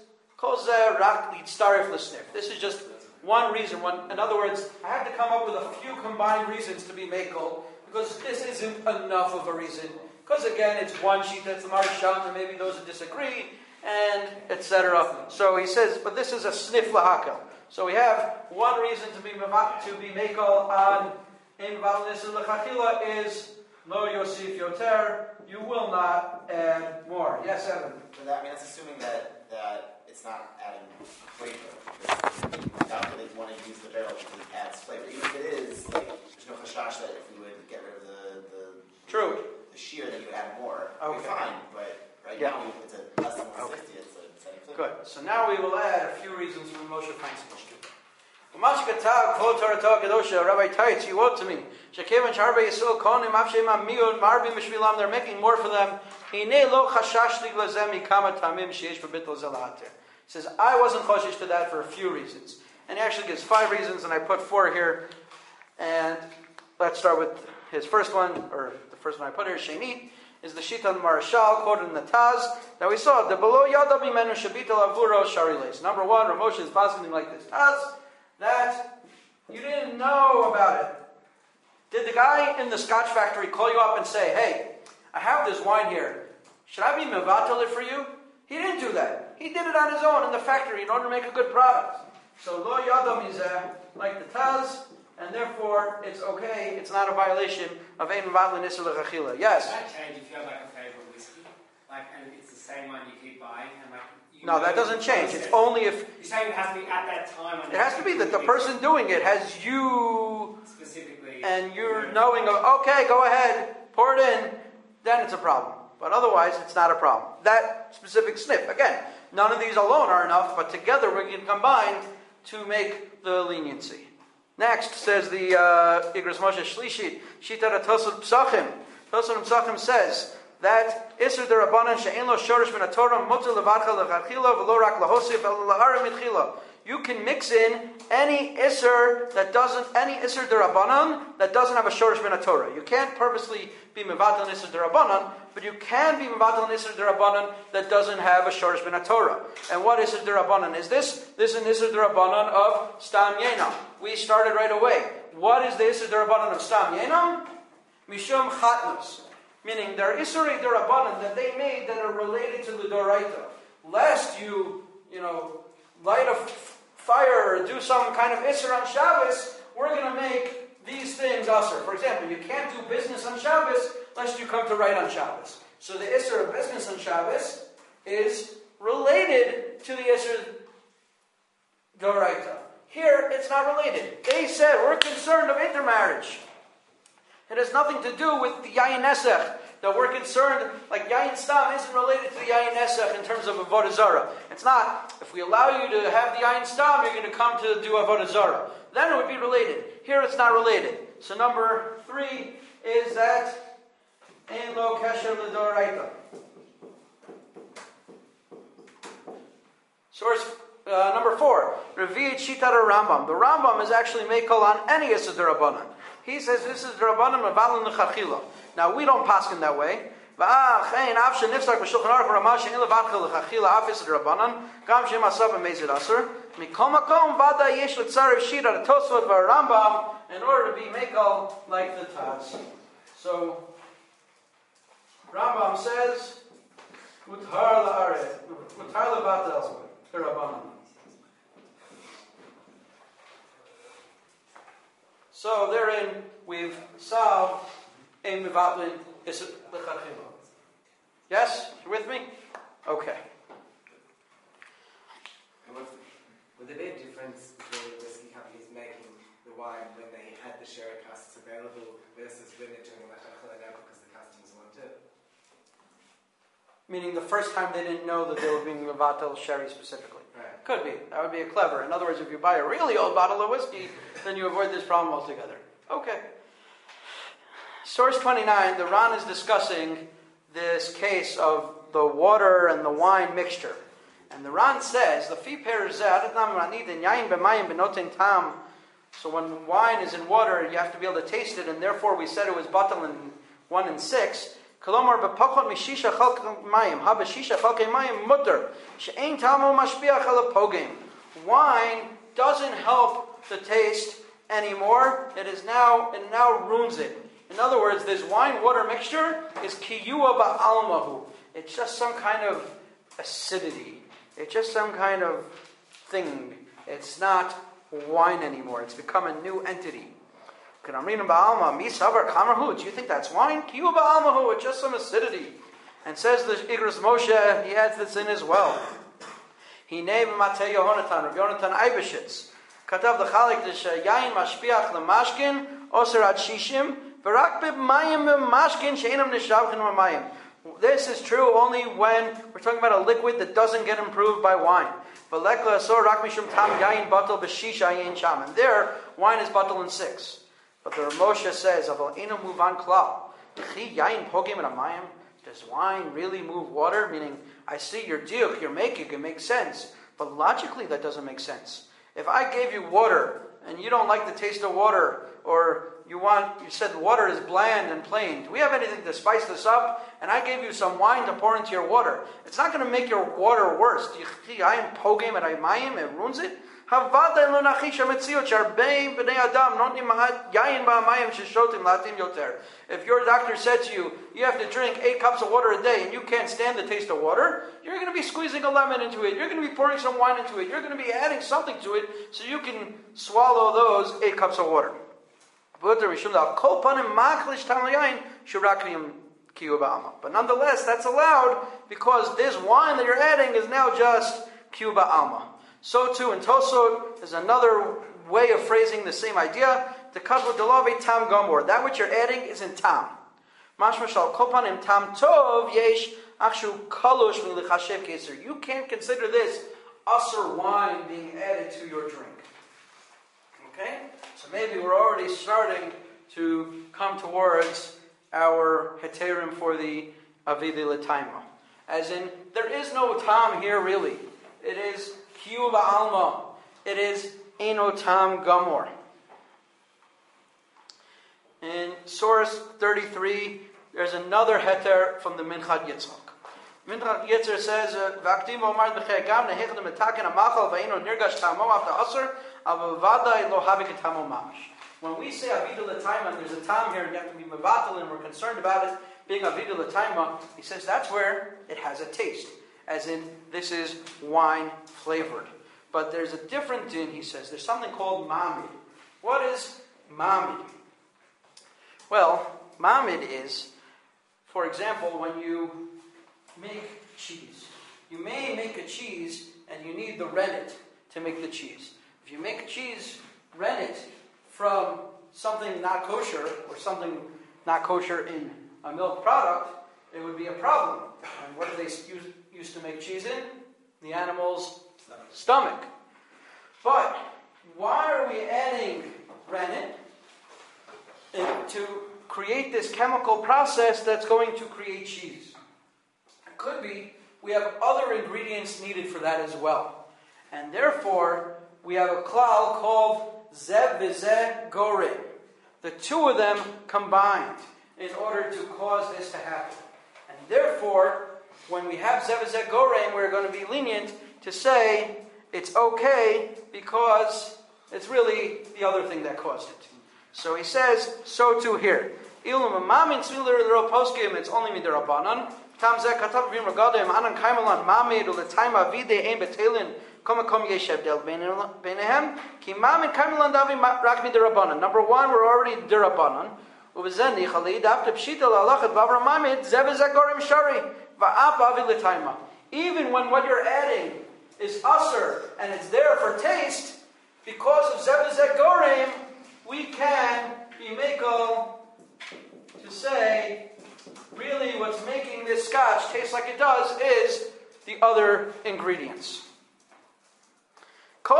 this is just one reason. One, in other words, I have to come up with a few combined reasons to be makel, because this isn't enough of a reason. Because again, it's one sheet that's the Marsham, and maybe those who disagree, and et cetera. So he says, but this is a sniff lahakel. So we have one reason to be to be makel on in valnis lechatchila is lo yosif yoter. You will not add more. Yes, Evan. So that, I mean, that's assuming that that. It's not adding flavor. Not that they want to use the barrel because it adds flavor. Even if it is, like, there's no chashash that if we would get rid of the the, True. the shear, that you would add more. Okay. It'd be fine, but right Yeah. now it's a less than one sixty. Okay. It's a setting flavor. Good. So now we will add a few reasons for Moshe Feinstein. Umashkatav kol Torah Kedosha. Rabbi Taitz, you wrote to me. Shekevan Sharbe Yisrael Konim Avshem Amiyud Marbi Mishvilam. They're making more for them. Hine lo chashash liglazem ikama tamim sheyesh b'bittul zelahater. He says, I wasn't choshish to that for a few reasons. And he actually gives five reasons, and I put four here. And let's start with his first one, or the first one I put here, Sheni, is the Shita Marashal, quoted in the Taz, that we saw, the below Yada Bimenu Shabita Lavuro Shariles. Number one, Ramosha is positing like this Taz, that you didn't know about it. Did the guy in the Scotch factory call you up and say, hey, I have this wine here, should I be mevatel it for you? He didn't do that. He did it on his own in the factory in order to make a good product. So lo Yada Mizeh, like the Taz, and therefore it's okay, it's not a violation of Ein Mevatel Nisr L'Chachila. Yes? Does that change if you have like a favorite whiskey? Like, and it's the same one you keep buying? And like, you No, know that doesn't the change. It's process. only if... You're saying it has to be at that time? When It has to be that the person doing it has you... Specifically... And you're knowing of, okay, go ahead, pour it in, then it's a problem. But otherwise, it's not a problem. That specific snip, again, none of these alone are enough, but together we can combine to make the leniency. Next, says the uh, Igros Moshe Shlishit, Shita Tosot Psachim. Tosot Psachim says that Isser Derabanan She'en Lo Shorish Min HaTorah Mutzah Levadcha L'Chachila V'lo Rak L'Hosif El L'Hara Mitchila. You can mix in any Isser that doesn't, any Isser Derabanan that doesn't have a Shorish Min HaTorah. You can't purposely be Mevatel Isser Derabanan, but you can be Mevatel Isser Derabanan that doesn't have a Shorish Min HaTorah. And what Isser Derabanan is this? This is an Isser Derabanan of Stam Yenam. We started right away. What is the Isser Derabanan of Stam Yenam? Mishum Chatnos. Meaning there are Isserei Derabanan that they made that are related to the Doraita. Lest you, you know, light a fire or do some kind of Isser on Shabbos, we're going to make these things Isser. For example, you can't do business on Shabbos lest you come to write on Shabbos. So the Isser of business on Shabbos is related to the Isser Doraita. Here, it's not related. They said, we're concerned of intermarriage. It has nothing to do with the Yayin Nesech. That we're concerned, like Yayin Stam isn't related to the Yayin Nesech in terms of Avodah Zarah. It's not. If we allow you to have the Yayin Stam, you're going to come to do Avodah Zarah. Then it would be related. Here it's not related. So number three is that Ein Lo Kesher L'Doraita. Source uh, number four, Revi'it Shitat Rambam. The Rambam is actually Meikol on any Issa D'Rabbanan. He says this is D'Rabbanan Mevatel L'Chachila. Now we don't paskin that way. In order to be Meikol like the Taz. So Rambam says Mutar La'aret, Mutar Levatel D'Rabbanan. So therein we've solved a Mevatel L'Chachila. Yes? You with me? Okay. Would there be a difference between the whiskey companies making the wine when they had the sherry casks available versus when they're doing L'Chachila now because the customers want it? Meaning the first time they didn't know that they were being Mevatel sherry specifically. Right. Could be. That would be a clever. In other words, if you buy a really old bottle of whiskey, then you avoid this problem altogether. Okay. Source twenty-nine, the Ran is discussing this case of the water and the wine mixture. And the Ran says, so when wine is in water, you have to be able to taste it, and therefore we said it was batal in one and six. Wine doesn't help the taste anymore. It is now, it now ruins it. In other words, this wine-water mixture is kiyua ba'almahu. It's just some kind of acidity. It's just some kind of thing. It's not wine anymore. It's become a new entity. Do you think that's wine? Kiyua ba'almahu. It's just some acidity. And says the Igros Moshe, he adds this in as well. He named Matei Yehonatan, Rabbi Yonatan Eibeshitz. Katav the Chalik the Yayin Mashpiach Lemashkin Oser Ad Shishim. This is true only when we're talking about a liquid that doesn't get improved by wine. And there, wine is batal in six. But the Moshe says, does wine really move water? Meaning, I see your diuk, you're making, it makes sense. But logically, that doesn't make sense. If I gave you water, and you don't like the taste of water, or you want, you said water is bland and plain. Do we have anything to spice this up? And I gave you some wine to pour into your water. It's not going to make your water worse. It ruins it. If your doctor said to you, you have to drink eight cups of water a day and you can't stand the taste of water, you're going to be squeezing a lemon into it. You're going to be pouring some wine into it. You're going to be adding something to it so you can swallow those eight cups of water. But nonetheless, that's allowed because this wine that you're adding is now just Cuba Alma. So too in Tosot is another way of phrasing the same idea. The kasvot delave tam gomor. That which you're adding is in tam. Mashma shal kopanim tam tov yesh akshu kalosh milichashev keser. You can't consider this usher wine being added to your drink. Okay? So maybe we're already starting to come towards our heterim for the avidi l'taima. As in, there is no tam here really. It is Kiyuva Alma. It is Eno Tam Gomor. In source thirty-three, there's another heter from the Minchat Yitzchak. Minchat Yitzchak says, "V'aktim omar b'chegam nehechad metaken amachal v'eno nirgash tamo after aser avavadai lo havik tamo mamash." When we say avidu l'taima, there's a tam here, and you have to be mevatel, and we're concerned about it being avidu l'taima. He says that's where it has a taste. As in, this is wine flavored. But there's a different din, he says. There's something called mamid. What is mamid? Well, mamid is, for example, when you make cheese. You may make a cheese and you need the rennet to make the cheese. If you make a cheese rennet from something not kosher or something not kosher in a milk product, it would be a problem. And what do they use, used to make cheese in? The animal's stomach. But why are we adding rennet to create this chemical process that's going to create cheese? It could be we have other ingredients needed for that as well. And therefore, we have a klal called zev v'zeh goreh. The two of them combined in order to cause this to happen. And therefore, when we have zev v'zeh goreh, we're going to be lenient to say it's okay because it's really the other thing that caused it. So he says, so too here. It's only midirabanan. Tam zeh katav v'im regadim anan kaimalan mamid u'letayim avide ein betelin koma kom yesh hebdel beinehem ki mamid kaimalan davi rak midirabanan. Number one, we're already dirabanan. U'v'zen nichali dafte pshita la'alachat v'avra mamid zev v'zeh gorim shari v'af avi l'tayma. Even when what you're adding is usher and it's there for taste, because of zev v'zeh gorim, we can be mekel to say, really what's making this scotch taste like it does is the other ingredients. I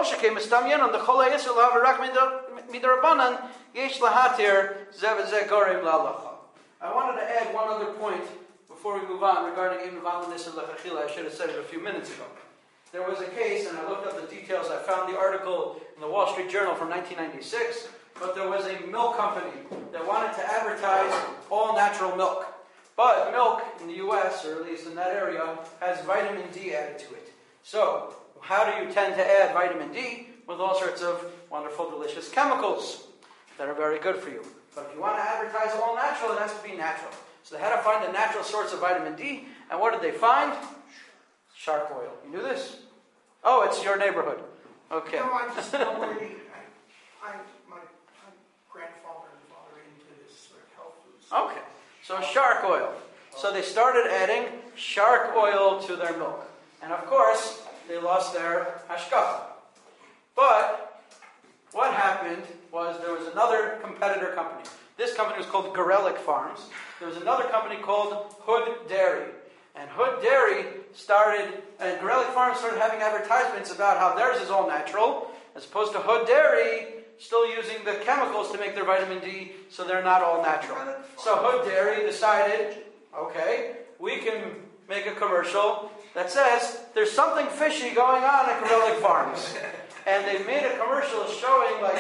wanted to add one other point before we move on regarding Ibn Valanis and Lechachila. I should have said it a few minutes ago. There was a case, and I looked up the details. I found the article in the Wall Street Journal from nineteen ninety-six, but there was a milk company that wanted to advertise all natural milk. But milk in the U S, or at least in that area, has vitamin D added to it. So, how do you tend to add vitamin D? With all sorts of wonderful, delicious chemicals that are very good for you. But if you want to advertise all natural, it has to be natural. So they had to find a natural source of vitamin D, and what did they find? Shark oil. You knew this? Oh, it's your neighborhood. Okay. No, I just already, I, I, my, my grandfather and father into this sort of health foods. Okay. So shark oil. So they started adding shark oil to their milk. And of course, they lost their hashkafa. But what happened was there was another competitor company. This company was called Gorelick Farms. There was another company called Hood Dairy. And Hood Dairy started, and Gorelick Farms started having advertisements about how theirs is all natural, as opposed to Hood Dairy still using the chemicals to make their vitamin D, so they're not all natural. So Hood Dairy decided, okay, we can make a commercial that says there's something fishy going on at Gorelick Farms. And they made a commercial showing like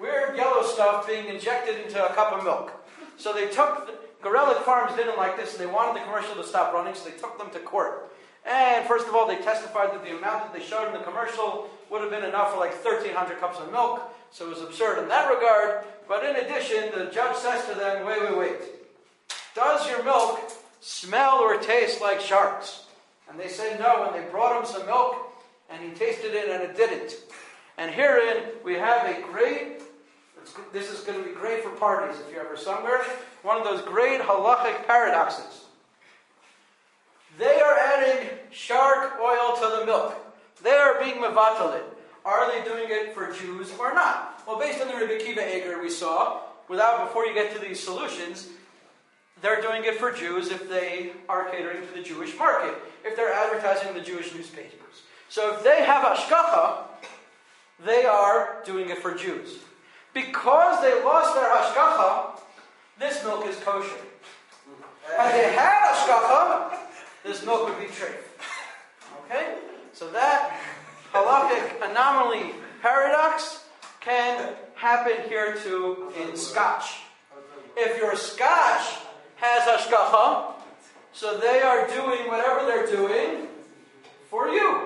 weird yellow stuff being injected into a cup of milk. So they took, the, Gorelick Farms didn't like this, and they wanted the commercial to stop running, so they took them to court. And first of all, they testified that the amount that they showed in the commercial would have been enough for like thirteen hundred cups of milk, so it was absurd in that regard. But in addition, the judge says to them, wait, wait, wait. Does your milk smell or taste like sharks? And they said no, and they brought him some milk, and he tasted it, and it didn't. And herein, we have a great, this is going to be great for parties if you're ever somewhere, one of those great halachic paradoxes. They are adding shark oil to the milk. They are being mevatel it. Are they doing it for Jews or not? Well, based on the Rebbe Kiva Eger we saw, without before you get to these solutions, they're doing it for Jews if they are catering to the Jewish market, if they're advertising in the Jewish newspapers. So if they have hashgacha, they are doing it for Jews. Because they lost their hashgacha, this milk is kosher. Had they had hashgacha, this milk would be treif. Okay? So that halachic anomaly paradox can happen here too in Scotch. If your Scotch has hashgacha, so they are doing whatever they're doing for you.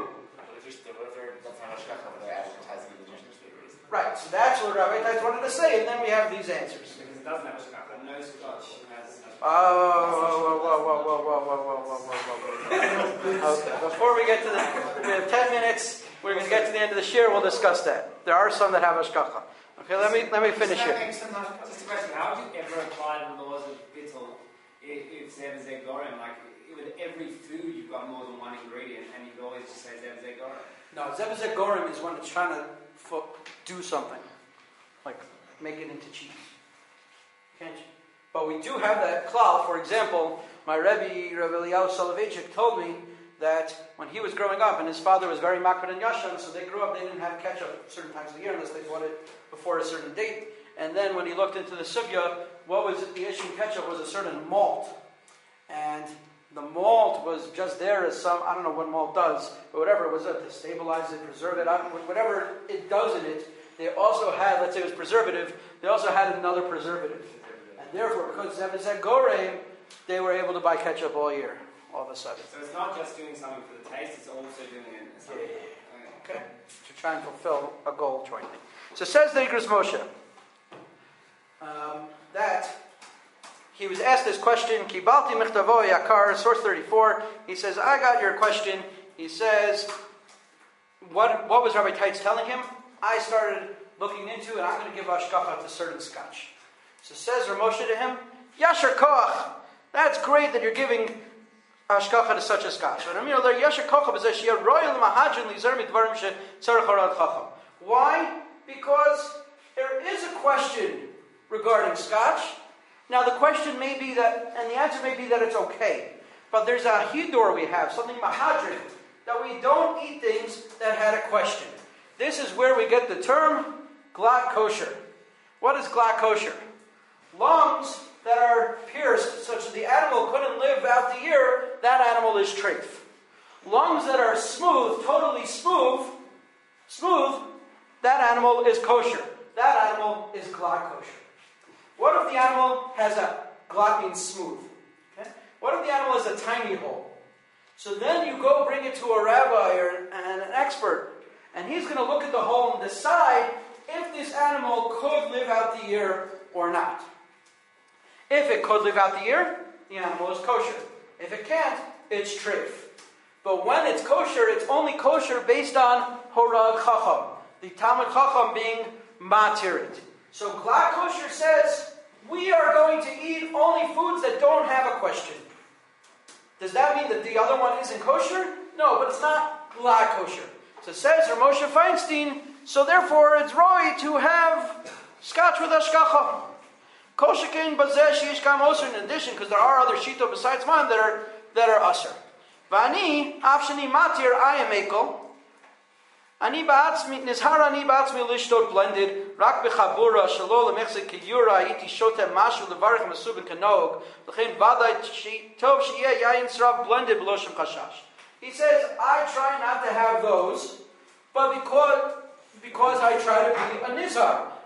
Right, so that's what Rabbi Tais wanted to say, and then we have these answers. Because it doesn't have a scrap, no Scotch has. Oh, whoa, whoa, whoa, whoa, whoa, whoa, whoa, whoa, whoa, whoa. Okay, before we get to the, we have ten minutes, we're going to get to the end of the shir, we'll discuss that. There are some that have hashgacha. Okay, let me let me finish here. Just a question, how would you ever apply the laws of bittul if Zev Zeh Gorim, like with every food you've got more than one ingredient and you could always just say Zev Zeh Gorim? No, Zev Zeh Gorim is when it's trying to fo- do something, like make it into cheese. Can't you? But we do have that klal. For example, my Rebbe, Rebbe Eliyahu Soloveitchik, told me that when he was growing up, and his father was very makbid and yashan, so they grew up, they didn't have ketchup certain times of the year unless they bought it before a certain date. And then when he looked into the sugya, what was the issue in ketchup was a certain malt. And the malt was just there as some, I don't know what malt does, but whatever it was, uh, to stabilize it, preserve it, whatever it does in it, they also had, let's say it was preservative, they also had another preservative. And therefore, because Zev Zeh Gorim, they were able to buy ketchup all year, all of a sudden. So it's not just doing something for the taste, it's also doing it as something. Yeah. Okay? To try and fulfill a goal jointly. So says the Igros Moshe, um, that he was asked this question, Kibalti Mechtavo Yakar, source thirty-four. He says, I got your question. He says, what, what was Rabbi Tais telling him? I started looking into it, I'm going to give hashgacha to certain Scotch. So says Rav Moshe to him, Yashar Koach, that's great that you're giving hashgacha to such a Scotch. Why? Because there is a question regarding Scotch. Now the question may be that, and the answer may be that it's okay. But there's a hidur we have, something mahadrin, that we don't eat things that had a question. This is where we get the term glat kosher. What is glat kosher? Lungs that are pierced such that the animal couldn't live out the year, that animal is treif. Lungs that are smooth, totally smooth, smooth, that animal is kosher. That animal is glat kosher. What if the animal has a, glat means smooth. Okay? What if the animal has a tiny hole? So then you go bring it to a rabbi or and an expert, and he's going to look at the hole and decide if this animal could live out the year or not. If it could live out the year, the animal is kosher. If it can't, it's treif. But when it's kosher, it's only kosher based on horag chacham, the Talmud chacham being matirit. So glat kosher says, we are going to eat only foods that don't have a question. Does that mean that the other one isn't kosher? No, but it's not glat kosher. So it says Rav Moshe Feinstein, so therefore it's right to have Scotch with hashgacha. Koshekin bazeh sheish kam osir in addition, because there are other shito besides mine that are that are usher. Vani afshani matir I am ekel. Ani ba'atzmi nizhar ani ba'atzmi lishtot blended rak bechabura shelo lemechse kiyura iti shotem mashu levarich masubin kanog l'chein vaday tov sheyeh yayin srav blended b'loshem chashash. He says, I try not to have those, but because because I try to be a nizhar.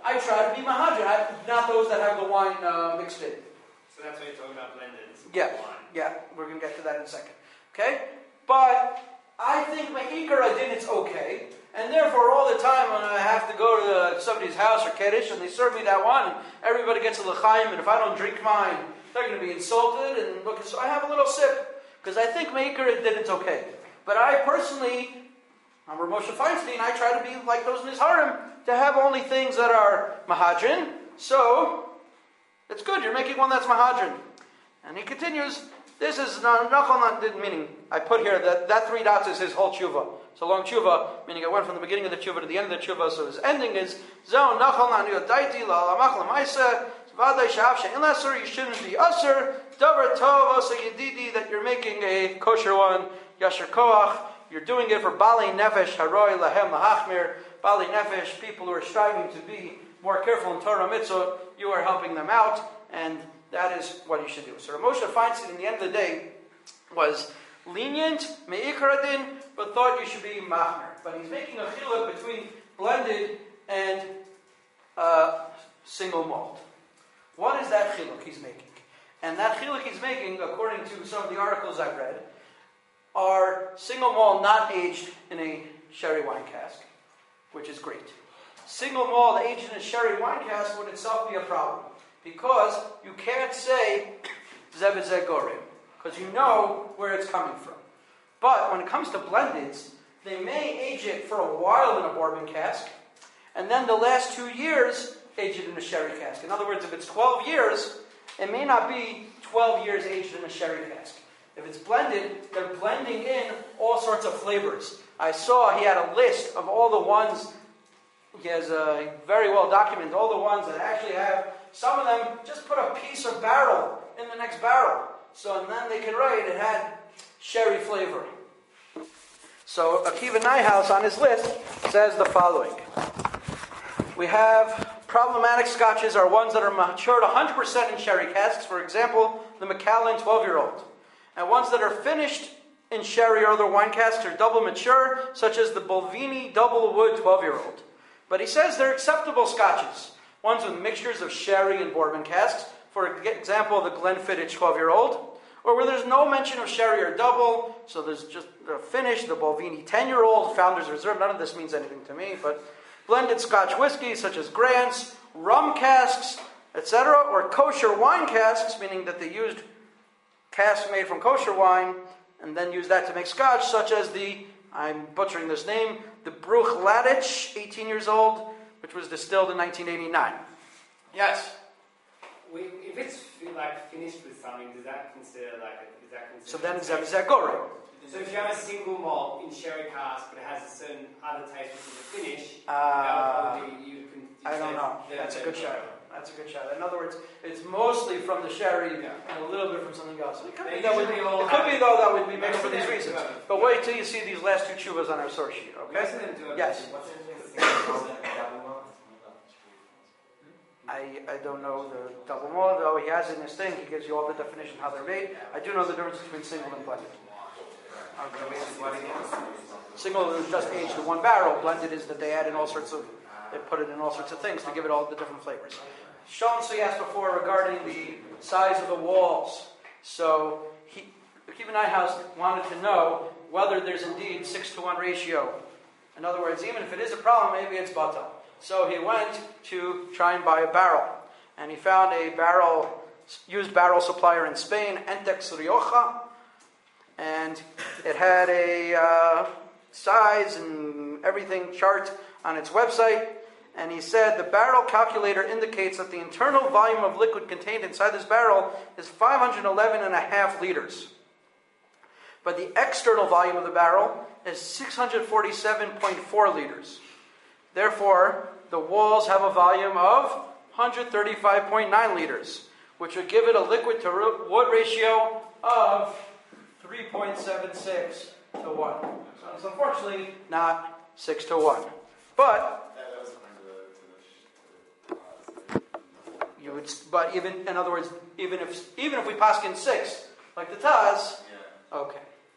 I try to be mahadran, I, not those that have the wine uh, mixed in. So that's what you're talking about blended. Yeah, Wine. yeah, we're going to get to that in a second. Okay? But I think my ikar adin it's okay, and therefore all the time when I have to go to somebody's house or Kiddush and they serve me that one, and everybody gets a l'chaim, and if I don't drink mine, they're going to be insulted, and look, so I have a little sip, because I think my ikar adin it's okay. But I personally, I'm Rav Moshe Feinstein, I try to be like those Nizharim, to have only things that are mahadrin, so it's good, you're making one that's mahadrin. And he continues, this is Nachal, meaning, I put here that that three dots is his whole tshuva. So long tshuva, meaning it went from the beginning of the tshuva to the end of the tshuva, so his ending is, Zon Nachal Nanu Daiti La Lamach Lamaisa, Vaday Shav She'in Lasur, you shouldn't be Asur, Davar Tov Osa Yedidi, that you're making a kosher one, Yasher Koach, you're doing it for Bali Nefesh, Haroi Lahem Lahachmir, Bali Nefesh, people who are striving to be more careful in Torah Mitzvah, you are helping them out, and that is what you should do. So Rav Moshe Feinstein, in the end of the day, was lenient, me'ikar adin, but thought you should be machmer. But he's making a chiluk between blended and uh, single malt. What is that chiluk he's making? And that chiluk he's making, according to some of the articles I've read, are single malt not aged in a sherry wine cask, which is great. Single malt aged in a sherry wine cask would itself be a problem, because you can't say Zevet Zegorim, because you know where it's coming from. But when it comes to blendeds, they may age it for a while in a bourbon cask, and then the last two years age it in a sherry cask. In other words, if it's twelve years, it may not be twelve years aged in a sherry cask. If it's blended, they're blending in all sorts of flavors. I saw he had a list of all the ones, he has a very well documented, all the ones that actually have, some of them just put a piece of barrel in the next barrel. So and then they can write it had sherry flavor. So Akiva Nyhouse on his list says the following. We have problematic scotches are ones that are matured one hundred percent in sherry casks. For example, the Macallan twelve-year-old. And ones that are finished in sherry or other wine casks are double mature, such as the Bolvini double wood twelve-year-old. But he says they're acceptable scotches. Ones with mixtures of sherry and bourbon casks. For example, the Glenfiddich twelve-year-old. Or where there's no mention of sherry or double, so there's just the finish, the Bolvini ten-year-old, Founder's Reserve. None of this means anything to me, but blended Scotch whiskey, such as Grant's, rum casks, et cetera, or kosher wine casks, meaning that they used casks made from kosher wine, and then used that to make Scotch, such as the, I'm butchering this name, the Bruch Ladich, eighteen years old, which was distilled in nineteen eighty-nine. Yes? We, if it's like finished with something, does that consider like a, is that considered? So then it's Zagore. So if you have a single malt in sherry cask, but it has a certain other taste, which is a finish, Uh, that would probably you can. You I don't say know. they're- That's a they're good sherry. shout. That's a good shout. In other words, it's mostly from the sherry Yeah. and a little bit from something else. It could They be that would usually be, all it could have- be though that would be made Most for of these them reasons. do have it. But wait till you see these last two chuvas on our source sheet, Most okay? of them do have Yes. What's the difference between single malt and double malt? I, I don't know the double malt, though he has it in his thing. He gives you all the definition of how they're made. I do know the difference between single and blended. What again? Single is just aged in one barrel. Blended is that they add in all sorts of, they put it in all sorts of things to give it all the different flavors. Sean so asked before regarding the size of the walls. So he, Akiva Nyhouse wanted to know whether there's indeed six to one ratio. In other words, even if it is a problem, maybe it's batal. So he went to try and buy a barrel, and he found a barrel, used barrel supplier in Spain, Entex Rioja, and it had a uh, size and everything chart on its website. And he said the barrel calculator indicates that the internal volume of liquid contained inside this barrel is five hundred eleven and a half liters. But the external volume of the barrel is six hundred forty-seven point four liters. Therefore, the walls have a volume of one hundred thirty-five point nine liters, which would give it a liquid to wood ratio of three point seven six to one. So it's unfortunately not six to one. But That was according to the, to the, to the you would, but even in other words, even if even if we paskin six, like the Taz, yeah. okay,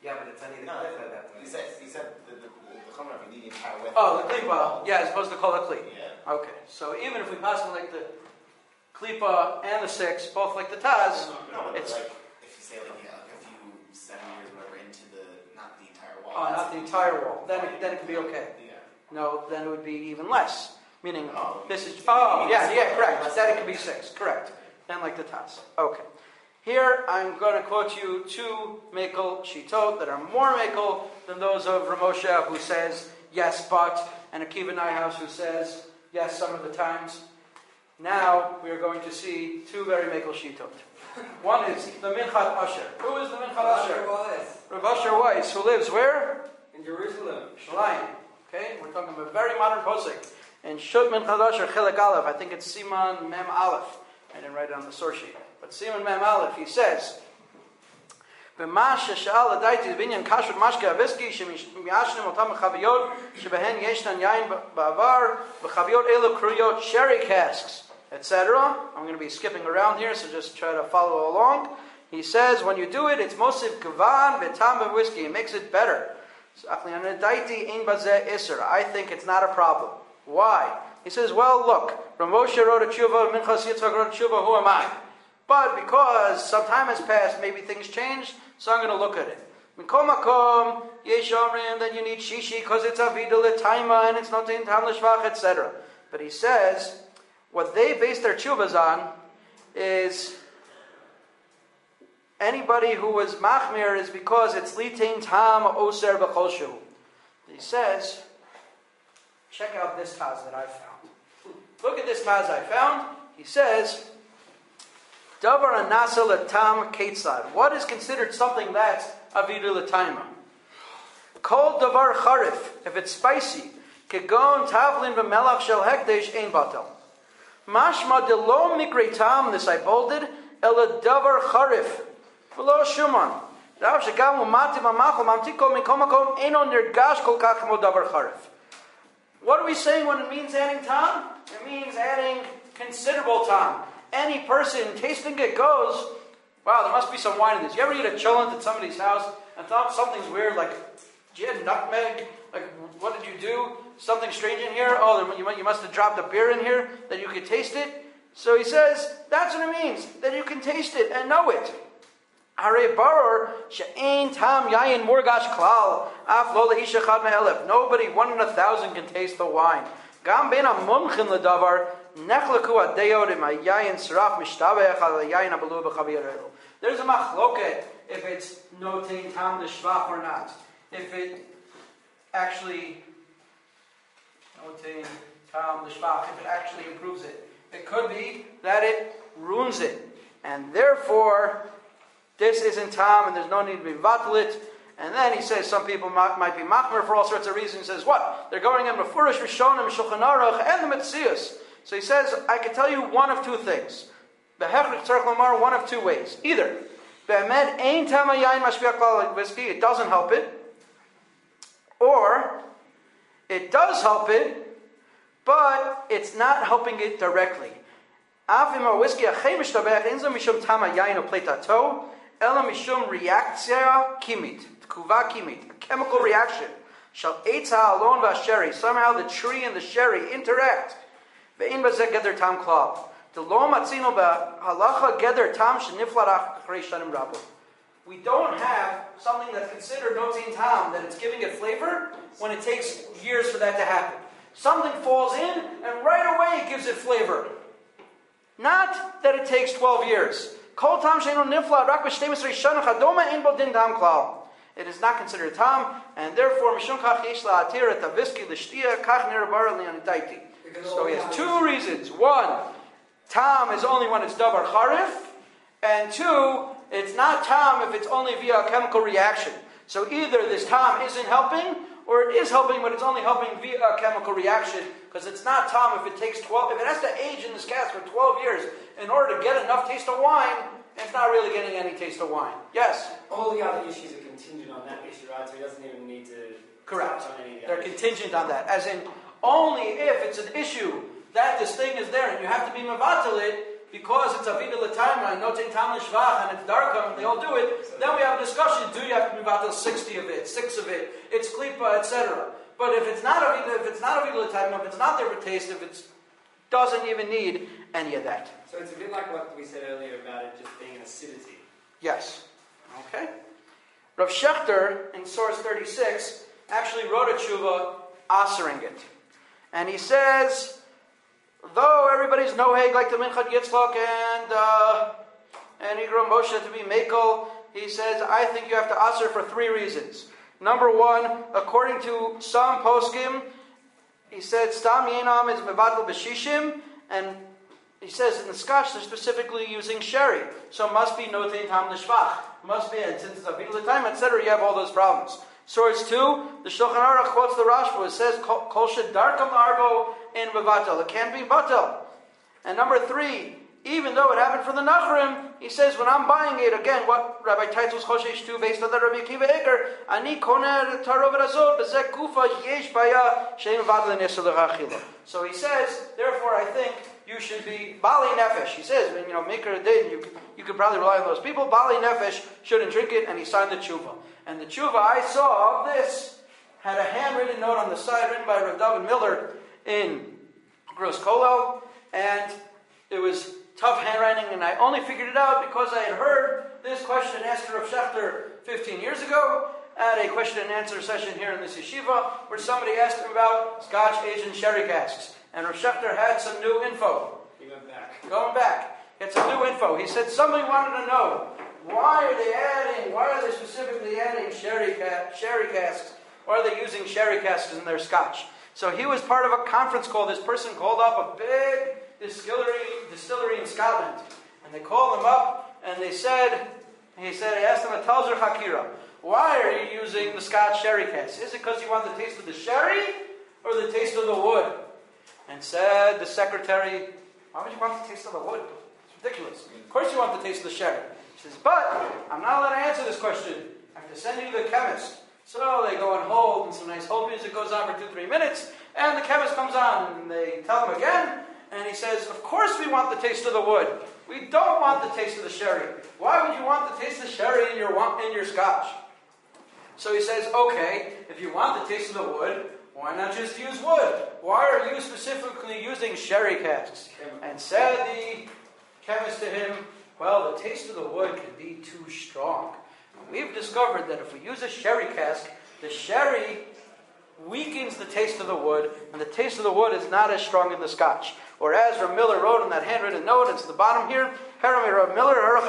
Yeah, but it's only the No, clipper that you way. said, you said the, the, the chomer, you need the entire width. Oh, the klipa. Yeah, as opposed to kol hakli. Yeah. Okay, so even if we pass it like the klipa and the six, both like the taz, No, but it's like, if you say like, yeah, like a few centimeters or whatever into the, not the entire wall. oh, that's not the entire wall, then it, then it could be okay. Yeah. No, then it would be even less. Meaning, Oh. this is, oh, yeah, yeah, correct. Then it could be six, correct. Then like the taz. Okay. Here, I'm going to quote you two Mekel Shitot that are more Mekel than those of Ramosha, who says, yes, but, and Akiva Nyhaus, who says, yes, some of the times. Now, we are going to see two very Mekel Shitot. One is the Minchat Asher. Who is the Minchat Asher? Rav Asher Weiss, who lives where? In Jerusalem. Shalayim. Okay, we're talking about a very modern posik. And Shut Minchat Asher Chilek Aleph, I think it's Siman Mem Aleph. I didn't write it on the source sheet. But Siman Mem Aleph, he says, "B'mash she'al adayti binyan kashrut mashke aviski shemiyashnim otam chaviyot shebehen yeshnan yain ba'avar b'chaviyot elu kruyot sherry casks, et cetera" I'm going to be skipping around here, so just try to follow along. He says, when you do it, it's mosiv gavan v'tam b'whiskey. It makes it better. So, I think it's not a problem. Why? He says, well, look, Ramosha wrote a tshuva, Minchas Yitzchak wrote a tshuva, who am I? But because some time has passed, maybe things changed, so I'm going to look at it. Mikom makom, yesh omrim, then you need shishi, because it's avida l'taima, and it's not in tam l'shvach, et cetera. But he says, what they base their tshuvas on is anybody who was machmir is because it's litain tam oser b'chol shu. He says, check out this taz that I found. Look at this taz I found. He says, davar anasa l'tam ketzad. What is considered something that's avidu l'taima? Kol davar charif, if it's spicy, kegon tavlin v'melach shel hekdesh ein batel. Mashma de lo mikre tam, this I bolded, ela davar charif, v'lo shuman. Rav shegam u'mati v'machol mamtiko mikom makom eno nirgash kol kach mo davar charif. What are we saying when it means adding tam? It means adding considerable tam. Any person tasting it goes, wow, there must be some wine in this. You ever eat a cholent at somebody's house and thought something's weird, like, did you add nutmeg? Like, what did you do? Something strange in here? Oh, you must have dropped a beer in here that you could taste it. So he says, that's what it means, that you can taste it and know it. Nobody, one in a thousand can taste the wine. There's a machloket if it's noting tam the shvach or not. If it actually noting tam the shvach, if it actually improves it. It could be that it ruins it. And therefore, this isn't tam, and there's no need to be vatlit. And then he says some people might be machmer for all sorts of reasons. He says, what? They're going in Mefurish, Rishonim, Shulchan Aruch, and the Metzius. So he says, I can tell you one of two things. Behechrik tzarich lomar, one of two ways. Either, be'emed ein tam hayayin mashpiach klal whiskey, it doesn't help it. Or, it does help it, but it's not helping it directly. Afim or whiskey achay mishtabech, inzo mishum tam hayayin o pletato, ela mishum reaktzia kimit, tkuva kimit, a chemical reaction. Shall eitz ha'alon v'asherry, somehow the tree and the sherry interact. Ve'in bazeh geder tam klal. The lo matzino b'halacha geder tam sheniflarach achrei shanim rabot. We don't have something that's considered notzin tam, that it's giving it flavor, when it takes years for that to happen. Something falls in, and right away it gives it flavor. Not that it takes twelve years. Kol tam sheinu nifla rak b'shtei esrei shana chadoma ein bo din tam klal. It is not considered tam, and therefore mishum kach yesh la'atir et aviski l'shtia kach nirabar li'anitaiti. So he has two reasons. One, tam is only when it's davar charif, and two, it's not tam if it's only via a chemical reaction. So either this tam isn't helping, or it is helping, but it's only helping via a chemical reaction, because it's not tam if it takes twelve, if it has to age in this cask for twelve years in order to get enough taste of wine, it's not really getting any taste of wine. Yes? All the other issues are contingent on that issue, right? So he doesn't even need to Correct. touch on any of the They're other contingent on that. As in, only if it's an issue that this thing is there, and you have to be mevatel it, because it's Avida L'Taima and Notein Tam L'Shvach and it's Darkam and they all do it, then we have a discussion, do you have to move out to sixty of it, six of it, it's Klipa, et cetera. But if it's not Avida, if it's not Avida L'Taima, if it's not there for taste, if it doesn't even need any of that. So it's a bit like what we said earlier about it just being an acidity. Yes. Okay. Rav Shechter, in source thirty-six, actually wrote a tshuva answering it. And he says, though everybody's noheg like the Minchad Yitzchak and uh, and Igram Moshe to be Mekel, he says, I think you have to answer for three reasons. Number one, according to some poskim, he said, Stam Yenam is Mevatel B'Shishim, and he says in the Scotch they're specifically using sherry, so must be Notein Tam L'Shvach, must be, and since it's Avida L'Taima, et cetera, you have all those problems. Source two, the Shulchan Aruch quotes the Rashba. It says, Kol Shedarkam Arbo in Mevatel. It can't be Batel. And number three, even though it happened for the Nachrim, he says, when I'm buying it, again, what Rabbi Taitzos Choshesh two, based on the Rabbi Akiva Eger, Ani Koner Tarov Razot, Bezek Kufa, Yesh Baya, Shein Mevatel Nesel Achila. So he says, therefore, I think you should be Bali Nefesh. He says, you know, Maker Din, you, you could probably rely on those people. Bali Nefesh shouldn't drink it, and he signed the tshuva. And the tshuva I saw of this had a handwritten note on the side written by Rav David Miller in Gross Kolel, and it was tough handwriting, and I only figured it out because I had heard this question asked to Rav Shechter fifteen years ago at a question and answer session here in this yeshiva, where somebody asked him about Scotch aged in sherry casks, and Rav Shechter had some new info. He went back. Going back, he had some new info. He said somebody wanted to know, why are they adding, why are they specifically adding sherry, ca- sherry casks? Why are they using sherry casks in their Scotch? So he was part of a conference call. This person called up a big distillery, distillery in Scotland. And they called him up and they said, he said, I asked him a Talzer Hakira, why are you using the Scotch sherry cask? Is it because you want the taste of the sherry or the taste of the wood? And said the secretary, why would you want the taste of the wood? It's ridiculous. Of course you want the taste of the sherry. He says, but I'm not allowed to answer this question. I have to send you to the chemist. So they go on hold, and some nice hold music goes on for two, three minutes, and the chemist comes on, and they tell him again, and he says, of course we want the taste of the wood. We don't want the taste of the sherry. Why would you want the taste of sherry in your in your Scotch? So he says, okay, if you want the taste of the wood, why not just use wood? Why are you specifically using sherry casks? And said the chemist to him, well, the taste of the wood can be too strong. We've discovered that if we use a sherry cask, the sherry weakens the taste of the wood, and the taste of the wood is not as strong in the Scotch. Or as Rav Miller wrote in that handwritten note, it's at the bottom here, Rav Miller, Rav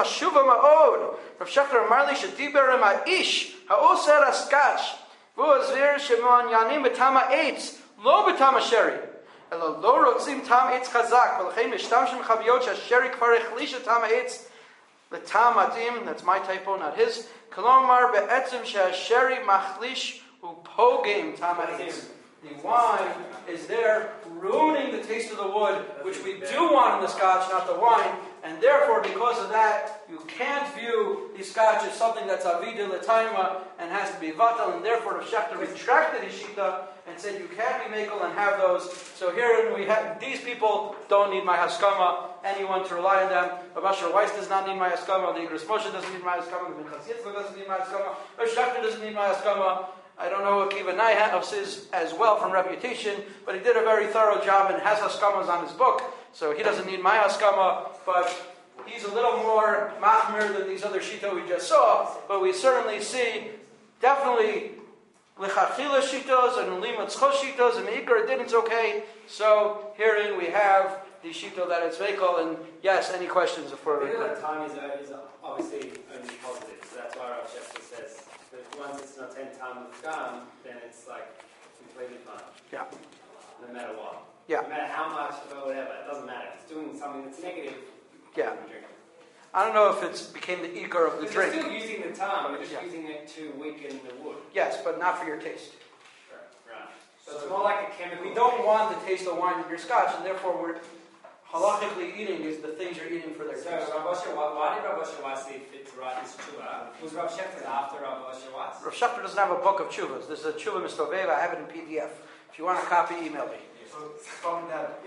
Shechter Marli Shadiber Ma'ish, Ha'oser Scotch, V'ozir Shemon Yanim Betama Eitz, Lo Betama Sherry. Elo Lo Rotzim Tam Eitz Chazak, V'lechem Mishtamshim Chaviyot Shasherry Kvar Echlisha Tama Eitz, the Tam Atim, that's my typo, not his. Kolomar be'etzim she'asheri machlish upogim Tam Eitz. The wine is there ruining the taste of the wood, which we do want in the Scotch, not the wine. And therefore, because of that, you can't view the Scotch as something that's Avida L'Taima and has to be Vatal. And therefore, the Shechter retracted his Shita and said you can't be Mekel and have those. So here we have, these people don't need my Haskama, anyone to rely on them. Rav Asher Weiss does not need my Haskama. The Igros Moshe doesn't need my Haskama. The Minchas Yitzchak doesn't need my Haskama. Rav Shechter doesn't need my Haskama. I don't know what Akiva Naihaus is as well from reputation, but he did a very thorough job and has Haskamas on his book, so he doesn't need my Haskama, but he's a little more machmir than these other Shita we just saw, but we certainly see definitely L'chachila Shitos and Limatzchos Shitos and Ikar did it's okay, so herein we have the Shito that it's Vekel, and yes, any questions before we The time is, uh, is obviously only positive, so that's why Rav Shechter says that once it's not ten times gone, then it's like completely fine. Yeah. No matter what. Yeah. No matter how much or whatever, it doesn't matter. If it's doing something that's negative, Yeah. you drink it. I don't know if it's became the Ikar of the Because drink. you're still using the time, you're just Yeah. using it to weaken the wood. Yes, but not for your taste. Right. So it's more like a chemical. We don't want the taste of wine in your Scotch, and therefore we're halachically eating is the things you're eating for their So taste. Rav Asher, why, why did Rav Asher Weiss see fit to write this tshuva? Was Rav Shechter after Rav Asher Weiss? Rav Shechter doesn't have a book of tshuvas. This is a tshuva mistovev. I have it in P D F. If you want a copy, email me. So, from that, if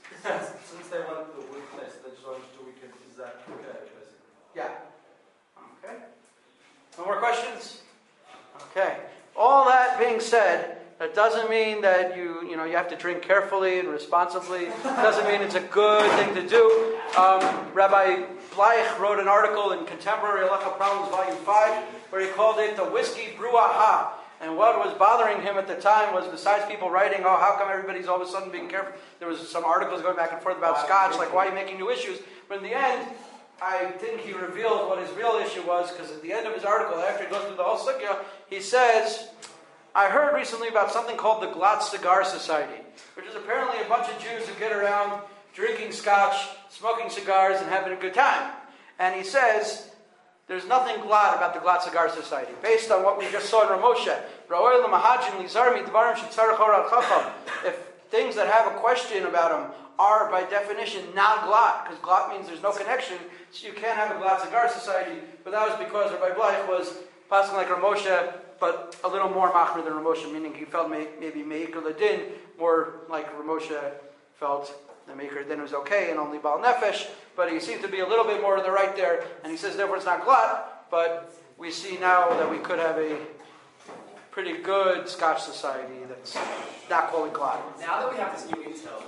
Since, since they want the weakness, they just want to weaken. Is that okay, basically? Yeah. Okay. No more questions? Okay. All that being said, that doesn't mean that you, you know, you have to drink carefully and responsibly. It doesn't mean it's a good thing to do. Um, Rabbi Bleich wrote an article in Contemporary Halacha Problems, Volume five, where he called it the whiskey brouhaha. And what was bothering him at the time was, besides people writing, oh, how come everybody's all of a sudden being careful? There was some articles going back and forth about scotch, like, why are you making new issues? But in the end, I think he revealed what his real issue was, because at the end of his article, after he goes through the whole sugya, he says, I heard recently about something called the Glatt Cigar Society, which is apparently a bunch of Jews who get around drinking scotch, smoking cigars, and having a good time. And he says, there's nothing glad about the Glatt Cigar Society. Based on what we just saw in Ramosha, if things that have a question about them are by definition not glad, because glad means there's no connection, so you can't have a Glatt Cigar Society, but that was because Rabbi Bleich was passing like Ramosha, but a little more machmer than Ramosha, meaning he felt may, maybe Meikar Ladin, more like Ramosha felt the Meikar Ladin was okay and only Baal Nefesh, but he seemed to be a little bit more to the right there, and he says therefore it's not glad, but we see now that we could have a pretty good Scotch society that's not calling glad. Now that we have this new intel,